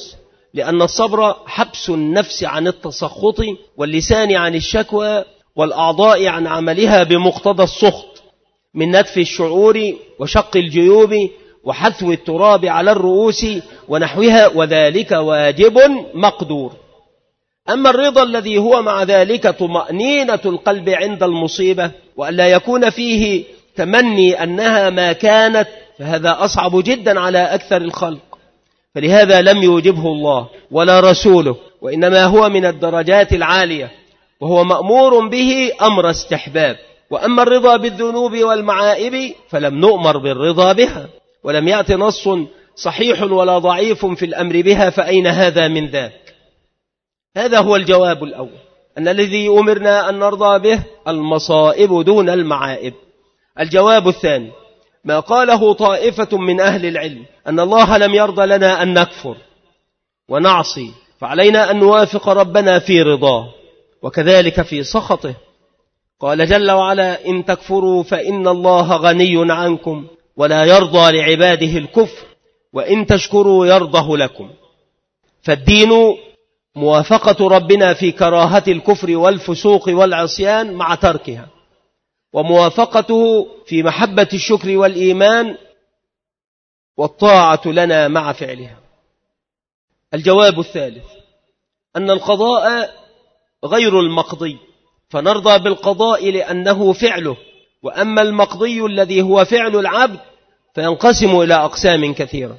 [SPEAKER 1] لأن الصبر حبس النفس عن التسخط واللسان عن الشكوى والأعضاء عن عملها بمقتضى السخط من نتف الشعور وشق الجيوب وحثو التراب على الرؤوس ونحوها، وذلك واجب مقدور. أما الرضا الذي هو مع ذلك طمأنينة القلب عند المصيبة وألا يكون فيه تمني أنها ما كانت، فهذا أصعب جدا على أكثر الخلق، فلهذا لم يوجبه الله ولا رسوله، وإنما هو من الدرجات العالية وهو مأمور به أمر استحباب. وأما الرضا بالذنوب والمعائب فلم نؤمر بالرضا بها، ولم يأت نص صحيح ولا ضعيف في الأمر بها، فأين هذا من ذاك؟ هذا هو الجواب الأول، أن الذي أمرنا أن نرضى به المصائب دون المعائب. الجواب الثاني ما قاله طائفة من أهل العلم أن الله لم يرضى لنا أن نكفر ونعصي، فعلينا أن نوافق ربنا في رضاه وكذلك في سخطه. قال جل وعلا: إن تكفروا فإن الله غني عنكم ولا يرضى لعباده الكفر وإن تشكروا يرضه لكم. فالدين موافقة ربنا في كراهة الكفر والفسوق والعصيان مع تركها، وموافقته في محبة الشكر والإيمان والطاعة لنا مع فعلها. الجواب الثالث أن القضاء غير المقضي، فنرضى بالقضاء لأنه فعله، وأما المقضي الذي هو فعل العبد فينقسم إلى أقسام كثيرة.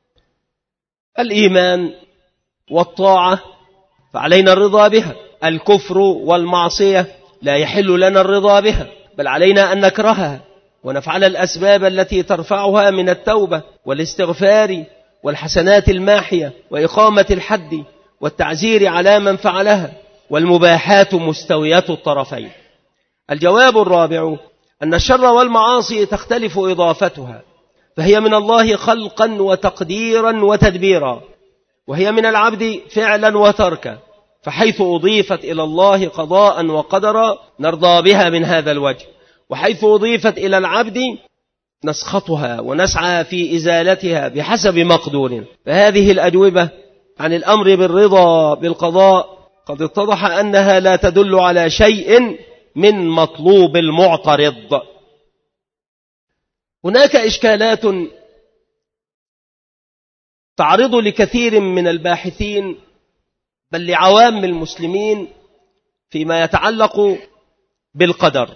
[SPEAKER 1] الإيمان والطاعة فعلينا الرضا بها، الكفر والمعصية لا يحل لنا الرضا بها، بل علينا أن نكرهها ونفعل الأسباب التي ترفعها من التوبة والاستغفار والحسنات الماحية وإقامة الحد والتعزير على من فعلها، والمباحات مستويات الطرفين. الجواب الرابع أن الشر والمعاصي تختلف إضافتها، فهي من الله خلقا وتقديرا وتدبيرا، وهي من العبد فعلا وتركا، فحيث أضيفت إلى الله قضاء وقدرا نرضى بها من هذا الوجه، وحيث أضيفت إلى العبد نسخطها ونسعى في إزالتها بحسب مقدور. فهذه الأجوبة عن الأمر بالرضا بالقضاء قد اتضح أنها لا تدل على شيء من مطلوب المعترض. هناك إشكالات تعرض لكثير من الباحثين بل لعوام المسلمين فيما يتعلق بالقدر،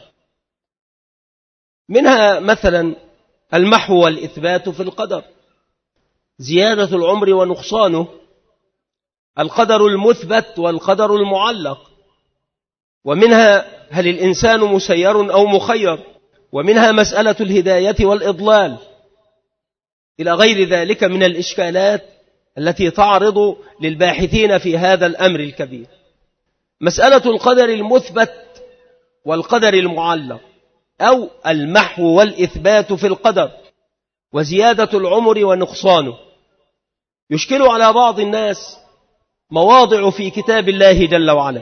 [SPEAKER 1] منها مثلا المحو والإثبات في القدر، زيادة العمر ونقصانه، القدر المثبت والقدر المعلق، ومنها هل الإنسان مسير أو مخير، ومنها مسألة الهداية والإضلال، إلى غير ذلك من الإشكالات التي تعرض للباحثين في هذا الأمر الكبير. مسألة القدر المثبت والقدر المعلق، أو المحو والإثبات في القدر وزيادة العمر ونقصانه، يشكل على بعض الناس مواضع في كتاب الله جل وعلا،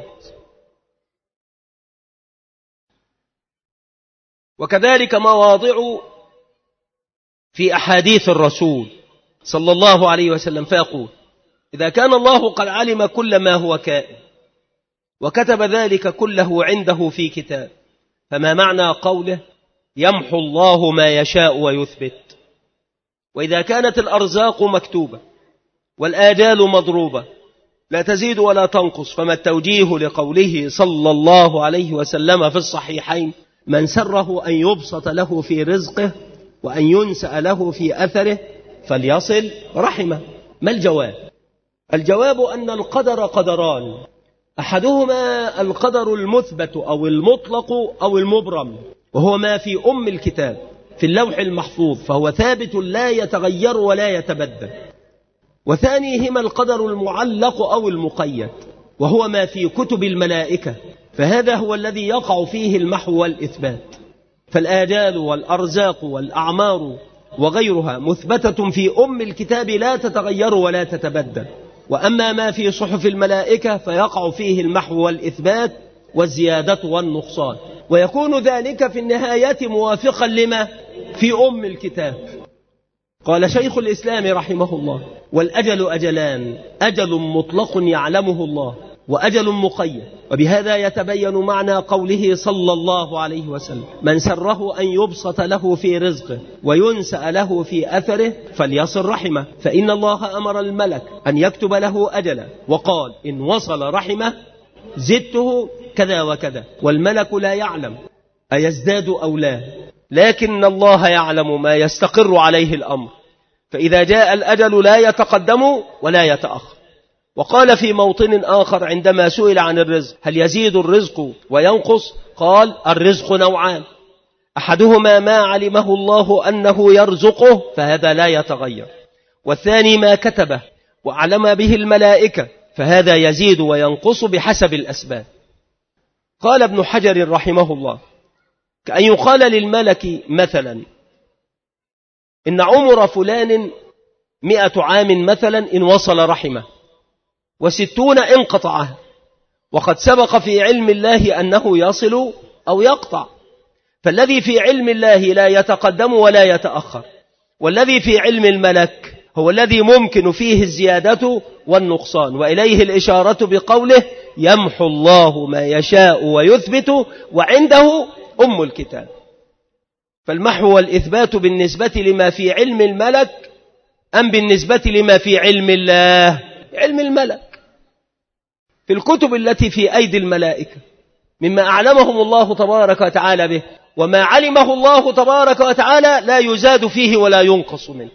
[SPEAKER 1] وكذلك مواضع في أحاديث الرسول صلى الله عليه وسلم، فيقول: إذا كان الله قد علم كل ما هو كائن وكتب ذلك كله عنده في كتاب، فما معنى قوله يمحو الله ما يشاء ويثبت؟ وإذا كانت الأرزاق مكتوبة والآجال مضروبة لا تزيد ولا تنقص، فما التوجيه لقوله صلى الله عليه وسلم في الصحيحين: من سره أن يبسط له في رزقه وأن ينسأ له في أثره فليصل رحمه؟ ما الجواب؟ الجواب أن القدر قدران، أحدهما القدر المثبت أو المطلق أو المبرم، وهو ما في أم الكتاب في اللوح المحفوظ، فهو ثابت لا يتغير ولا يتبدل. وثانيهما القدر المعلق أو المقيد، وهو ما في كتب الملائكة، فهذا هو الذي يقع فيه المحو والإثبات. فالآجال والأرزاق والأعمار وغيرها مثبتة في أم الكتاب لا تتغير ولا تتبدل، وأما ما في صحف الملائكة فيقع فيه المحو والإثبات والزيادة والنقصان، ويكون ذلك في النهاية موافقا لما في أم الكتاب. قال شيخ الإسلام رحمه الله: والأجل أجلان، أجل مطلق يعلمه الله وأجل مقيد. وبهذا يتبين معنى قوله صلى الله عليه وسلم: من سره أن يبسط له في رزقه وينسأ له في أثره فليصل رحمه، فإن الله أمر الملك أن يكتب له أجلا، وقال: إن وصل رحمه زدته كذا وكذا، والملك لا يعلم أيزداد أو لا، لكن الله يعلم ما يستقر عليه الأمر، فإذا جاء الأجل لا يتقدم ولا يتأخر. وقال في موطن آخر عندما سئل عن الرزق: هل يزيد الرزق وينقص؟ قال: الرزق نوعان، أحدهما ما علمه الله أنه يرزقه فهذا لا يتغير، والثاني ما كتبه وأعلم به الملائكة فهذا يزيد وينقص بحسب الأسباب. قال ابن حجر رحمه الله: كأن يقال للملك مثلا: إن عمر فلان مئة عام مثلا إن وصل رحمه، وستون إن قطعه، وقد سبق في علم الله أنه يصل أو يقطع، فالذي في علم الله لا يتقدم ولا يتأخر، والذي في علم الملك هو الذي ممكن فيه الزيادة والنقصان، وإليه الإشارة بقوله: يمحو الله ما يشاء ويثبت وعنده أم الكتاب. فالمحو والإثبات بالنسبة لما في علم الملك أم بالنسبة لما في علم الله؟ علم الملك. في الكتب التي في أيدي الملائكة مما أعلمهم الله تبارك وتعالى به، وما علمه الله تبارك وتعالى لا يزاد فيه ولا ينقص منه،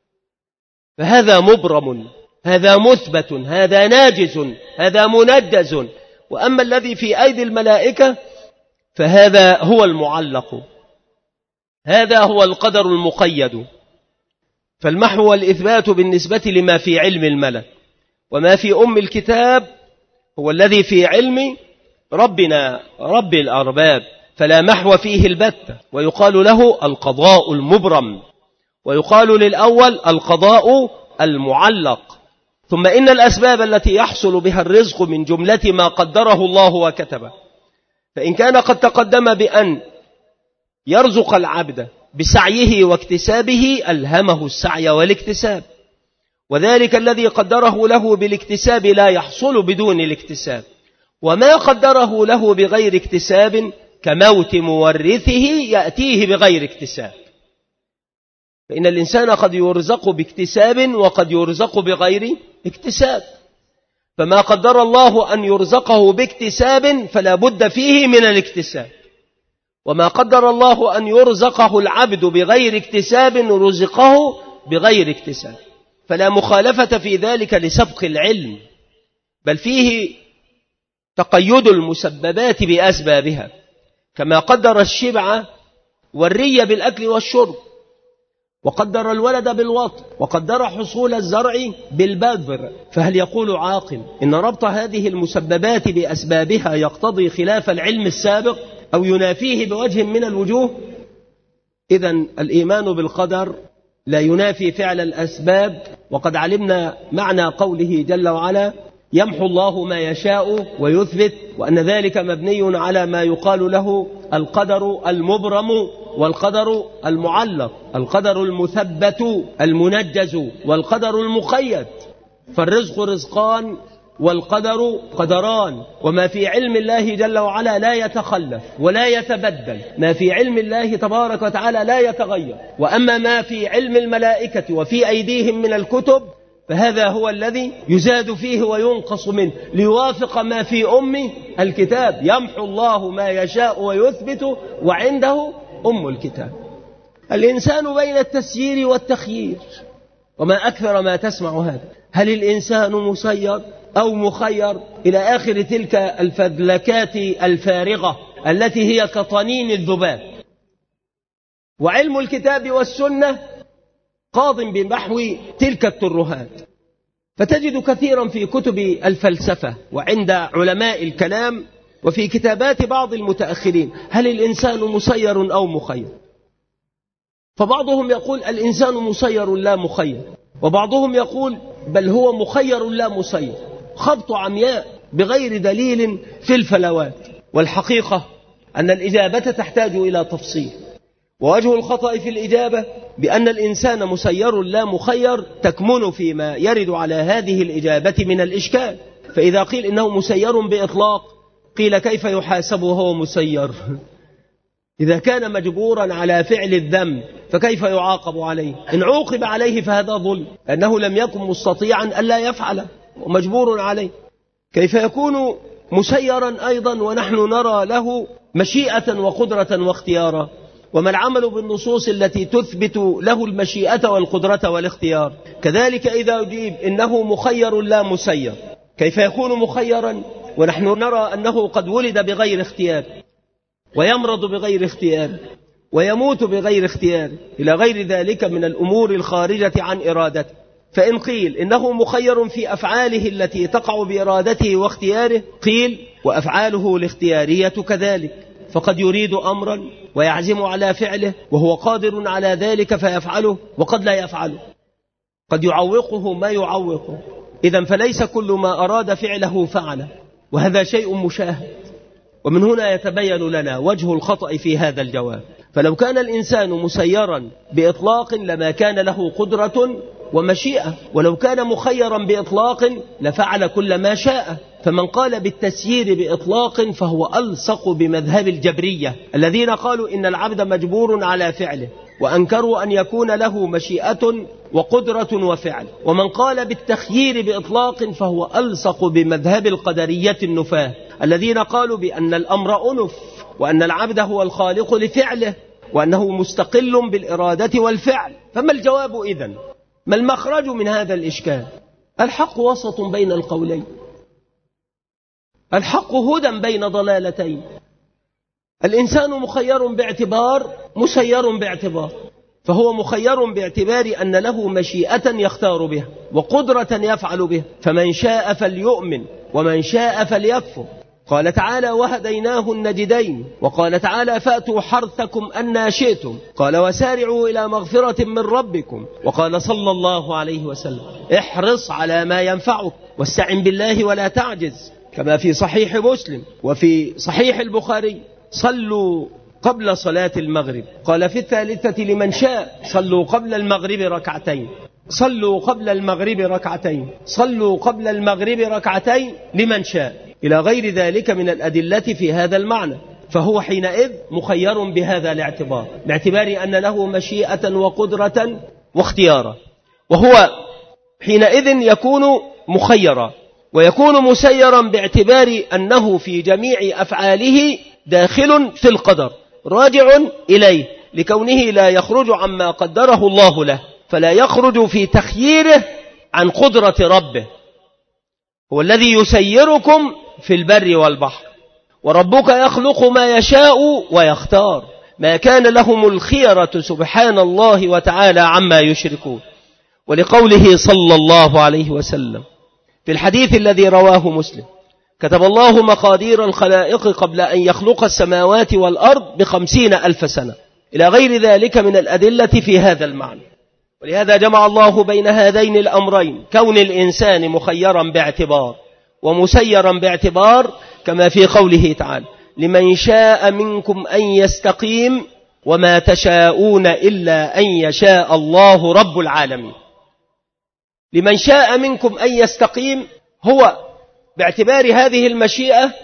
[SPEAKER 1] فهذا مبرم، هذا مثبت، هذا ناجز، هذا منجز. وأما الذي في أيدي الملائكة فهذا هو المعلق، هذا هو القدر المقيد. فالمحو والإثبات بالنسبة لما في علم الملك، وما في أم الكتاب هو الذي في علم ربنا رب الأرباب، فلا محو فيه البتة، ويقال له القضاء المبرم، ويقال للأول القضاء المعلق. ثم إن الأسباب التي يحصل بها الرزق من جملة ما قدره الله وكتبه، فإن كان قد تقدم بأن يرزق العبد بسعيه واكتسابه ألهمه السعي والاكتساب، وذلك الذي قدره له بالاكتساب لا يحصل بدون الاكتساب، وما قدره له بغير اكتساب كموت مورثه يأتيه بغير اكتساب. فإن الإنسان قد يرزق باكتساب وقد يرزق بغير اكتساب، فما قدر الله أن يرزقه باكتساب فلا بد فيه من الاكتساب، وما قدر الله أن يرزقه العبد بغير اكتساب رزقه بغير اكتساب، فلا مخالفة في ذلك لسبق العلم، بل فيه تقيد المسببات بأسبابها، كما قدر الشبع والري بالأكل والشرب، وقدر الولد بالوطن، وقدر حصول الزرع بالبذر. فهل يقول عاقل إن ربط هذه المسببات بأسبابها يقتضي خلاف العلم السابق أو ينافيه بوجه من الوجوه؟ إذن الإيمان بالقدر لا ينافي فعل الأسباب، وقد علمنا معنى قوله جل وعلا: يمحو الله ما يشاء ويثبت، وأن ذلك مبني على ما يقال له القدر المبرم والقدر المعلق، القدر المثبت المنجز والقدر المقيد. فالرزق رزقان والقدر قدران، وما في علم الله جل وعلا لا يتخلف ولا يتبدل، ما في علم الله تبارك وتعالى لا يتغير. وأما ما في علم الملائكة وفي أيديهم من الكتب فهذا هو الذي يزاد فيه وينقص منه ليوافق ما في أم الكتاب. يمحو الله ما يشاء ويثبت وعنده أم الكتاب. الإنسان بين التسيير والتخيير، وما أكثر ما تسمع هذا: هل الإنسان مسير أو مخير؟ إلى آخر تلك الفذلكات الفارغة التي هي كطنين الذباب. وعلم الكتاب والسنة قاض بمحو تلك الترهات، فتجد كثيرا في كتب الفلسفة وعند علماء الكلام وفي كتابات بعض المتأخرين: هل الإنسان مسير أو مخير؟ فبعضهم يقول الإنسان مسير لا مخير، وبعضهم يقول بل هو مخير لا مسير. خبط عمياء بغير دليل في الفلوات. والحقيقة أن الإجابة تحتاج إلى تفصيل، ووجه الخطأ في الإجابة بأن الإنسان مسير لا مخير تكمن فيما يرد على هذه الإجابة من الإشكال. فإذا قيل إنه مسير بإطلاق قيل كيف يحاسب وهو مسير؟ إذا كان مجبورا على فعل الذنب فكيف يعاقب عليه؟ إن عوقب عليه فهذا ظلم، أنه لم يكن مستطيعا ألا يفعله ومجبور عليه. كيف يكون مسيرا أيضا ونحن نرى له مشيئة وقدرة واختيارا؟ وما العمل بالنصوص التي تثبت له المشيئة والقدرة والاختيار؟ كذلك إذا أجيب إنه مخير لا مسير، كيف يكون مخيرا ونحن نرى أنه قد ولد بغير اختيار ويمرض بغير اختيار ويموت بغير اختيار إلى غير ذلك من الأمور الخارجة عن إرادته؟ فإن قيل إنه مخير في أفعاله التي تقع بإرادته واختياره قيل وأفعاله الاختيارية كذلك، فقد يريد أمرا ويعزم على فعله وهو قادر على ذلك فيفعله، وقد لا يفعله، قد يعوقه ما يعوقه. إذن فليس كل ما أراد فعله فعله، وهذا شيء مشاهد. ومن هنا يتبين لنا وجه الخطأ في هذا الجواب. فلو كان الإنسان مسيرا بإطلاق لما كان له قدرة ومشيئة، ولو كان مخيرا بإطلاق لفعل كل ما شاء. فمن قال بالتسيير بإطلاق فهو ألصق بمذهب الجبرية الذين قالوا إن العبد مجبور على فعله، وأنكروا أن يكون له مشيئة وقدرة وفعل. ومن قال بالتخيير بإطلاق فهو ألصق بمذهب القدرية النفاة الذين قالوا بأن الأمر أنف، وأن العبد هو الخالق لفعله، وأنه مستقل بالإرادة والفعل. فما الجواب إذن؟ ما المخرج من هذا الإشكال؟ الحق وسط بين القولين، الحق هدى بين ضلالتين. الإنسان مخير باعتبار مسير باعتبار، فهو مخير باعتبار أن له مشيئة يختار بها وقدرة يفعل بها، فمن شاء فليؤمن ومن شاء فليكفر. قال تعالى وهديناه النجدين، وقال تعالى فأتوا حرثكم أنى شئتم، قال وسارعوا إلى مغفرة من ربكم، وقال صلى الله عليه وسلم احرص على ما ينفعك واستعن بالله ولا تعجز، كما في صحيح مسلم وفي صحيح البخاري صلوا قبل صلاة المغرب. قال في الثالثة لمن شاء صلوا قبل المغرب ركعتين، صلوا قبل المغرب ركعتين، صلوا قبل المغرب ركعتين لمن شاء، إلى غير ذلك من الأدلة في هذا المعنى. فهو حينئذ مخير بهذا الاعتبار، باعتبار أن له مشيئة وقدرة واختيارا، وهو حينئذ يكون مخيرا، ويكون مسيرا باعتبار أنه في جميع أفعاله داخل في القدر راجع إليه، لكونه لا يخرج عما قدره الله له، فلا يخرج في تخييره عن قدرة ربه. هو الذي يسيركم في البر والبحر، وربك يخلق ما يشاء ويختار، ما كان لهم الخيرة سبحان الله وتعالى عما يشركون. ولقوله صلى الله عليه وسلم في الحديث الذي رواه مسلم كتب الله مقادير الخلائق قبل أن يخلق السماوات والأرض بخمسين ألف سنة، إلى غير ذلك من الأدلة في هذا المعنى. ولهذا جمع الله بين هذين الأمرين، كون الإنسان مخيرا باعتبار ومسيرا باعتبار، كما في قوله تعالى لمن شاء منكم أن يستقيم وما تشاءون إلا أن يشاء الله رب العالمين. لمن شاء منكم أن يستقيم هو باعتبار هذه المشيئة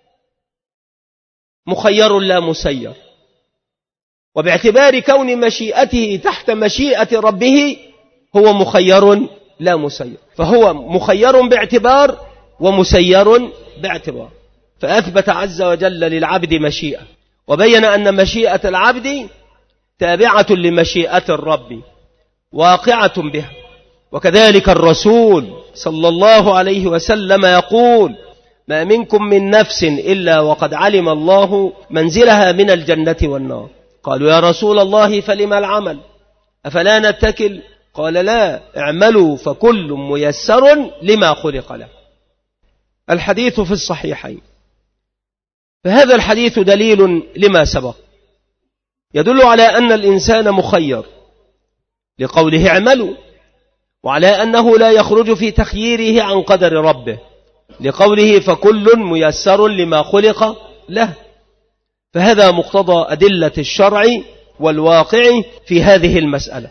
[SPEAKER 1] مخير لا مسير، وباعتبار كون مشيئته تحت مشيئة ربه هو مخير لا مسير، فهو مخير باعتبار ومسير باعتبار. فأثبت عز وجل للعبد مشيئة، وبين أن مشيئة العبد تابعة لمشيئة الرب واقعة بها. وكذلك الرسول صلى الله عليه وسلم يقول ما منكم من نفس إلا وقد علم الله منزلها من الجنة والنار. قالوا يا رسول الله فلم العمل أفلا نتكل؟ قال لا، اعملوا فكل ميسر لما خلق له. الحديث في الصحيحين، فهذا الحديث دليل لما سبق، يدل على أن الإنسان مخير لقوله اعملوا، وعلى أنه لا يخرج في تخييره عن قدر ربه لقوله فكل ميسر لما خلق له. فهذا مقتضى أدلة الشرع والواقعي في هذه المسألة.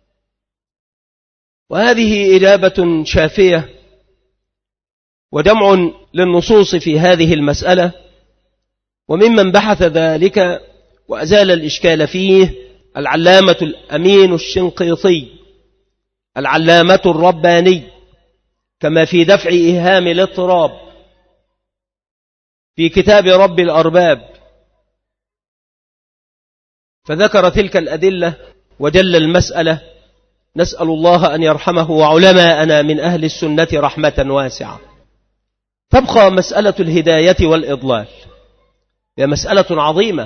[SPEAKER 1] وهذه إجابة شافية وجمع للنصوص في هذه المسألة. وممن بحث ذلك وأزال الإشكال فيه العلامة الأمين الشنقيطي العلامة الرباني، كما في دفع إيهام الاضطراب في كتاب رب الأرباب، فذكر تلك الأدلة وجل المسألة. نسأل الله أن يرحمه وعلماءنا من أهل السنة رحمة واسعة. تبقى مسألة الهداية والإضلال، هي مسألة عظيمة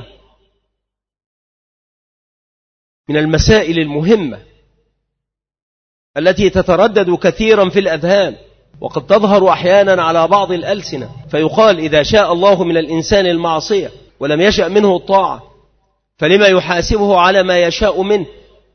[SPEAKER 1] من المسائل المهمة التي تتردد كثيرا في الأذهان، وقد تظهر أحيانا على بعض الألسنة، فيقال إذا شاء الله من الإنسان المعصية ولم يشأ منه الطاعة فلما يحاسبه على ما يشاء منه،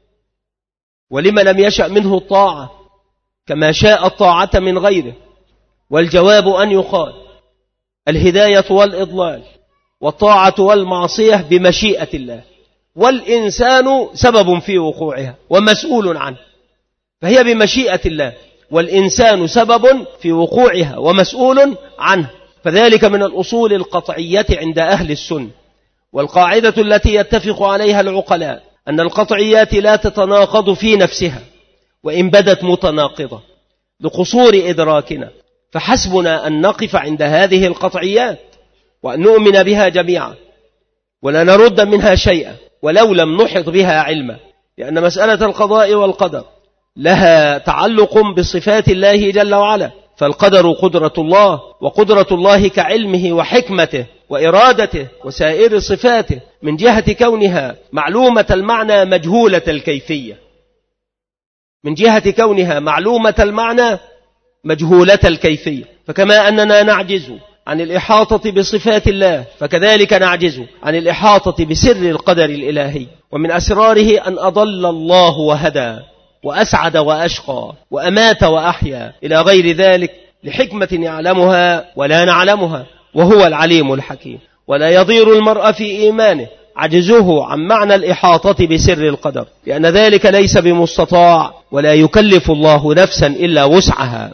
[SPEAKER 1] ولما لم يشأ منه الطاعة كما شاء الطاعة من غيره. والجواب أن يقال الهداية والإضلال والطاعة والمعصية بمشيئة الله، والإنسان سبب في وقوعها ومسؤول عنه، فهي بمشيئة الله والإنسان سبب في وقوعها ومسؤول عنه. فذلك من الأصول القطعية عند أهل السنة، والقاعدة التي يتفق عليها العقلاء أن القطعيات لا تتناقض في نفسها وإن بدت متناقضة لقصور إدراكنا، فحسبنا أن نقف عند هذه القطعيات وأن نؤمن بها جميعا ولا نرد منها شيئا ولو لم نحط بها علما، لأن مسألة القضاء والقدر لها تعلق بصفات الله جل وعلا، فالقدر قدرة الله، وقدرة الله كعلمه وحكمته وإرادته وسائر صفاته من جهة كونها معلومة المعنى مجهولة الكيفية، من جهة كونها معلومة المعنى مجهولة الكيفية. فكما أننا نعجز عن الإحاطة بصفات الله فكذلك نعجز عن الإحاطة بسر القدر الإلهي. ومن أسراره أن أضل الله وهدى وأسعد وأشقى وأمات وأحيا إلى غير ذلك لحكمة يعلمها ولا نعلمها، وهو العليم الحكيم. ولا يضير المرء في إيمانه عجزه عن معنى الإحاطة بسر القدر، لأن ذلك ليس بمستطاع، ولا يكلف الله نفسا إلا وسعها.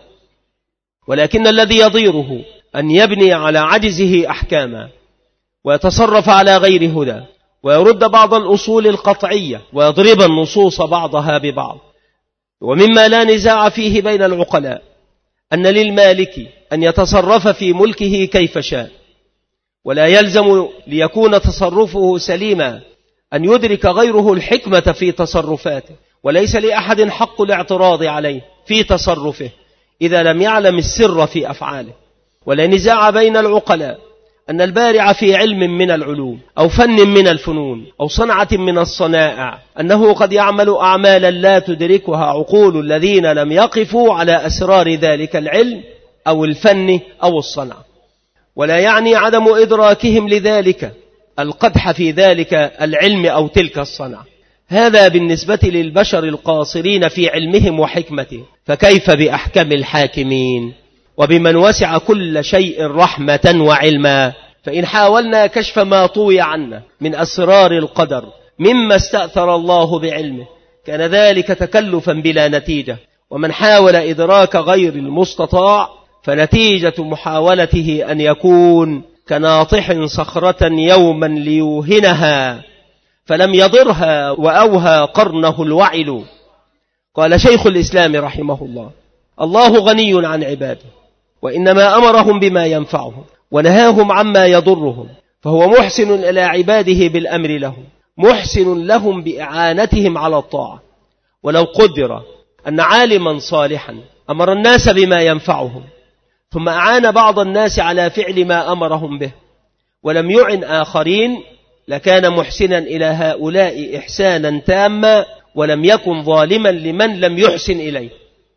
[SPEAKER 1] ولكن الذي يضيره أن يبني على عجزه أحكاما ويتصرف على غير هدى، ويرد بعض الأصول القطعية ويضرب النصوص بعضها ببعض. ومما لا نزاع فيه بين العقلاء أن للمالك أن يتصرف في ملكه كيف شاء، ولا يلزم ليكون تصرفه سليما أن يدرك غيره الحكمة في تصرفاته، وليس لأحد حق الاعتراض عليه في تصرفه إذا لم يعلم السر في أفعاله. ولا نزاع بين العقلاء أن البارع في علم من العلوم أو فن من الفنون أو صنعة من الصنائع أنه قد يعمل أعمالا لا تدركها عقول الذين لم يقفوا على أسرار ذلك العلم أو الفن أو الصنعة، ولا يعني عدم إدراكهم لذلك القدح في ذلك العلم أو تلك الصنعة. هذا بالنسبة للبشر القاصرين في علمهم وحكمته، فكيف بأحكم الحاكمين وبمن وسع كل شيء رحمة وعلما؟ فإن حاولنا كشف ما طوي عنا من أسرار القدر مما استأثر الله بعلمه كان ذلك تكلفا بلا نتيجة. ومن حاول إدراك غير المستطاع فنتيجة محاولته أن يكون كناطح صخرة يوما ليوهنها فلم يضرها وأوهى قرنه الوعل. قال شيخ الإسلام رحمه الله: الله غني عن عباده، وإنما أمرهم بما ينفعهم ونهاهم عما يضرهم، فهو محسن إلى عباده بالأمر لهم، محسن لهم بإعانتهم على الطاعة. ولو قدر أن عالما صالحا أمر الناس بما ينفعهم ثم أعان بعض الناس على فعل ما أمرهم به ولم يعن آخرين لكان محسنا إلى هؤلاء إحسانا تاما ولم يكن ظالما لمن لم يحسن إليه.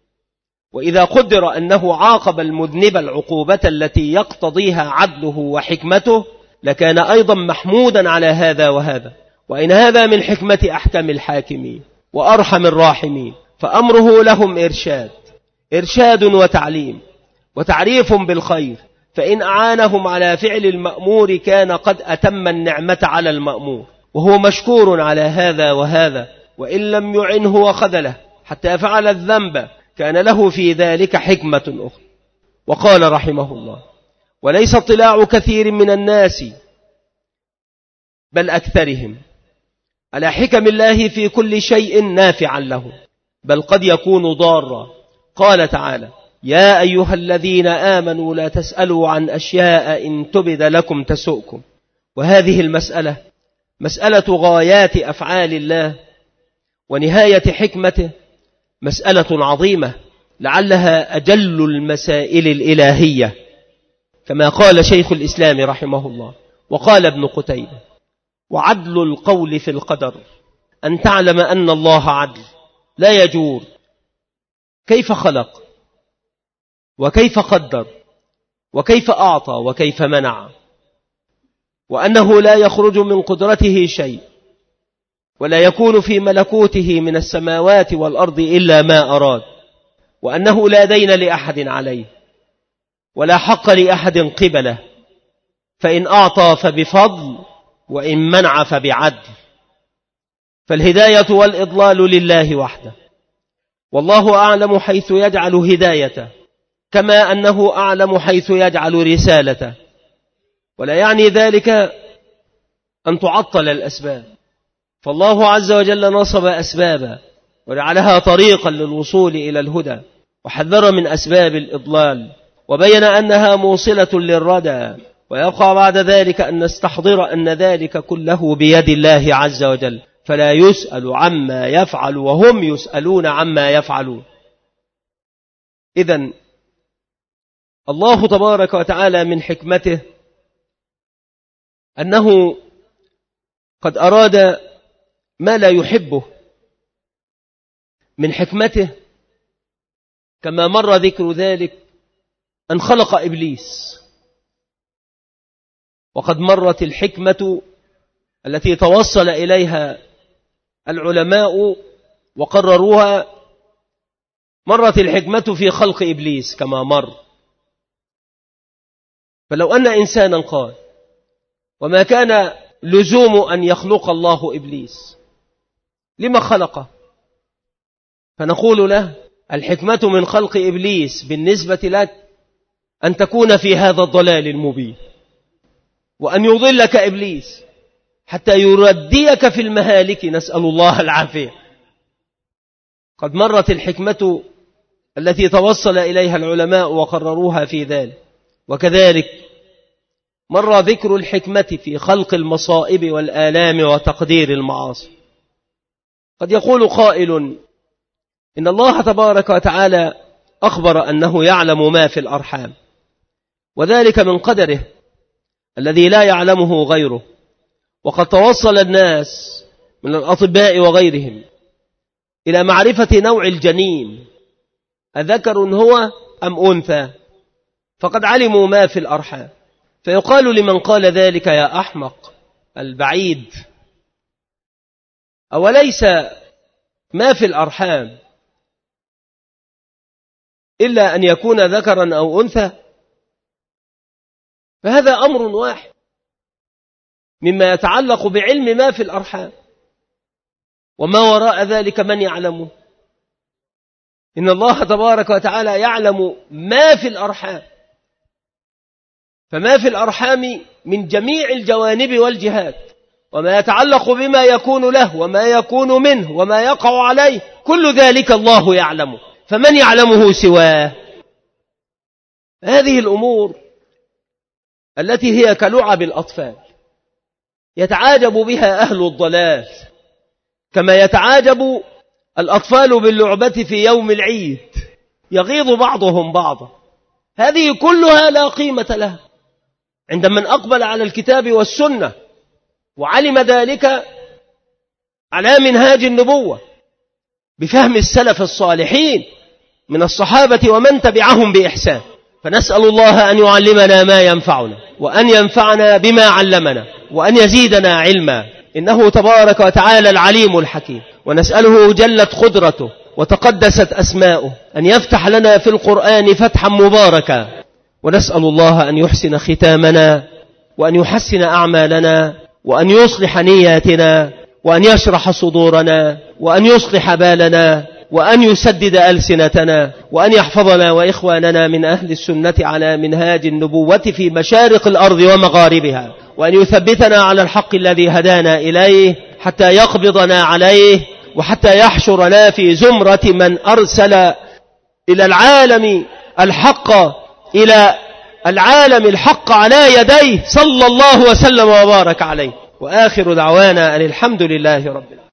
[SPEAKER 1] وإذا قدر أنه عاقب المذنب العقوبة التي يقتضيها عدله وحكمته لكان أيضا محمودا على هذا وهذا. وإن هذا من حكمة أحكم الحاكمين وأرحم الراحمين، فأمره لهم إرشاد إرشاد وتعليم وتعريف بالخير، فإن أعانهم على فعل المأمور كان قد أتم النعمة على المأمور، وهو مشكور على هذا وهذا، وإن لم يعنه وخذله حتى فعل الذنب كان له في ذلك حكمة أخرى. وقال رحمه الله: وليس اطلاع كثير من الناس بل أكثرهم على حكم الله في كل شيء نافعا له، بل قد يكون ضارا. قال تعالى: يا أيها الذين آمنوا لا تسألوا عن أشياء إن تبد لكم تسؤكم. وهذه المسألة مسألة غايات أفعال الله ونهاية حكمته، مسألة عظيمة لعلها أجل المسائل الإلهية، كما قال شيخ الإسلام رحمه الله. وقال ابن قتيبة: وعدل القول في القدر أن تعلم أن الله عدل لا يجور، كيف خلق وكيف قدر وكيف أعطى وكيف منع، وأنه لا يخرج من قدرته شيء ولا يكون في ملكوته من السماوات والأرض إلا ما أراد، وأنه لا دين لأحد عليه ولا حق لأحد قبله، فإن أعطى فبفضل وإن منع فبعدل، فالهداية والإضلال لله وحده، والله أعلم حيث يجعل هدايته كما أنه أعلم حيث يجعل رسالته. ولا يعني ذلك أن تعطل الأسباب، فالله عز وجل نصب أسبابا وجعلها طريقا للوصول إلى الهدى، وحذر من أسباب الإضلال وبين أنها موصلة للردى. ويقع بعد ذلك أن نستحضر أن ذلك كله بيد الله عز وجل، فلا يسأل عما يفعل وهم يسألون عما يفعلون. إذن الله تبارك وتعالى من حكمته أنه قد أراد ما لا يحبه، من حكمته كما مر ذكر ذلك أن خلق إبليس. وقد مرت الحكمة التي توصل إليها العلماء وقرروها، مرت الحكمة في خلق إبليس كما مر. فلو أن إنسانا قال: وما كان لزوم أن يخلق الله إبليس، لما خلقه؟ فنقول له: الحكمة من خلق إبليس بالنسبة لك أن تكون في هذا الضلال المبين، وأن يضلك إبليس حتى يرديك في المهالك، نسأل الله العافية. قد مرت الحكمة التي توصل إليها العلماء وقرروها في ذلك. وكذلك مر ذكر الحكمة في خلق المصائب والآلام وتقدير المعاصي. قد يقول قائل: إن الله تبارك وتعالى أخبر أنه يعلم ما في الأرحام، وذلك من قدره الذي لا يعلمه غيره. وقد توصل الناس من الأطباء وغيرهم إلى معرفة نوع الجنين، أذكر هو أم أنثى، فقد علموا ما في الأرحام. فيقال لمن قال ذلك: يا أحمق البعيد، أوليس ما في الأرحام إلا أن يكون ذكرا أو أنثى؟ فهذا أمر واحد مما يتعلق بعلم ما في الأرحام، وما وراء ذلك من يعلمه؟ إن الله تبارك وتعالى يعلم ما في الأرحام، فما في الأرحام من جميع الجوانب والجهات، وما يتعلق بما يكون له وما يكون منه وما يقع عليه، كل ذلك الله يعلمه، فمن يعلمه سواه؟ هذه الأمور التي هي كلعب الأطفال يتعاجب بها أهل الضلال، كما يتعاجب الأطفال باللعبة في يوم العيد، يغيظ بعضهم بعضا. هذه كلها لا قيمة لها عند من أقبل على الكتاب والسنة وعلم ذلك على منهاج النبوة بفهم السلف الصالحين من الصحابة ومن تبعهم بإحسان. فنسأل الله أن يعلمنا ما ينفعنا، وأن ينفعنا بما علمنا، وأن يزيدنا علما، إنه تبارك وتعالى العليم الحكيم. ونسأله جلت قدرته وتقدست أسماؤه أن يفتح لنا في القرآن فتحا مباركا، ونسأل الله أن يحسن ختامنا وأن يحسن أعمالنا وأن يصلح نياتنا، وأن يشرح صدورنا، وأن يصلح بالنا، وأن يسدد ألسنتنا، وأن يحفظنا وإخواننا من أهل السنة على منهاج النبوة في مشارق الأرض ومغاربها، وأن يثبتنا على الحق الذي هدانا إليه حتى يقبضنا عليه، وحتى يحشرنا في زمرة من أرسل إلى العالم الحق إلى العالم الحق على يديه صلى الله وسلم وبارك عليه. وآخر دعوانا أن الحمد لله رب العالمين.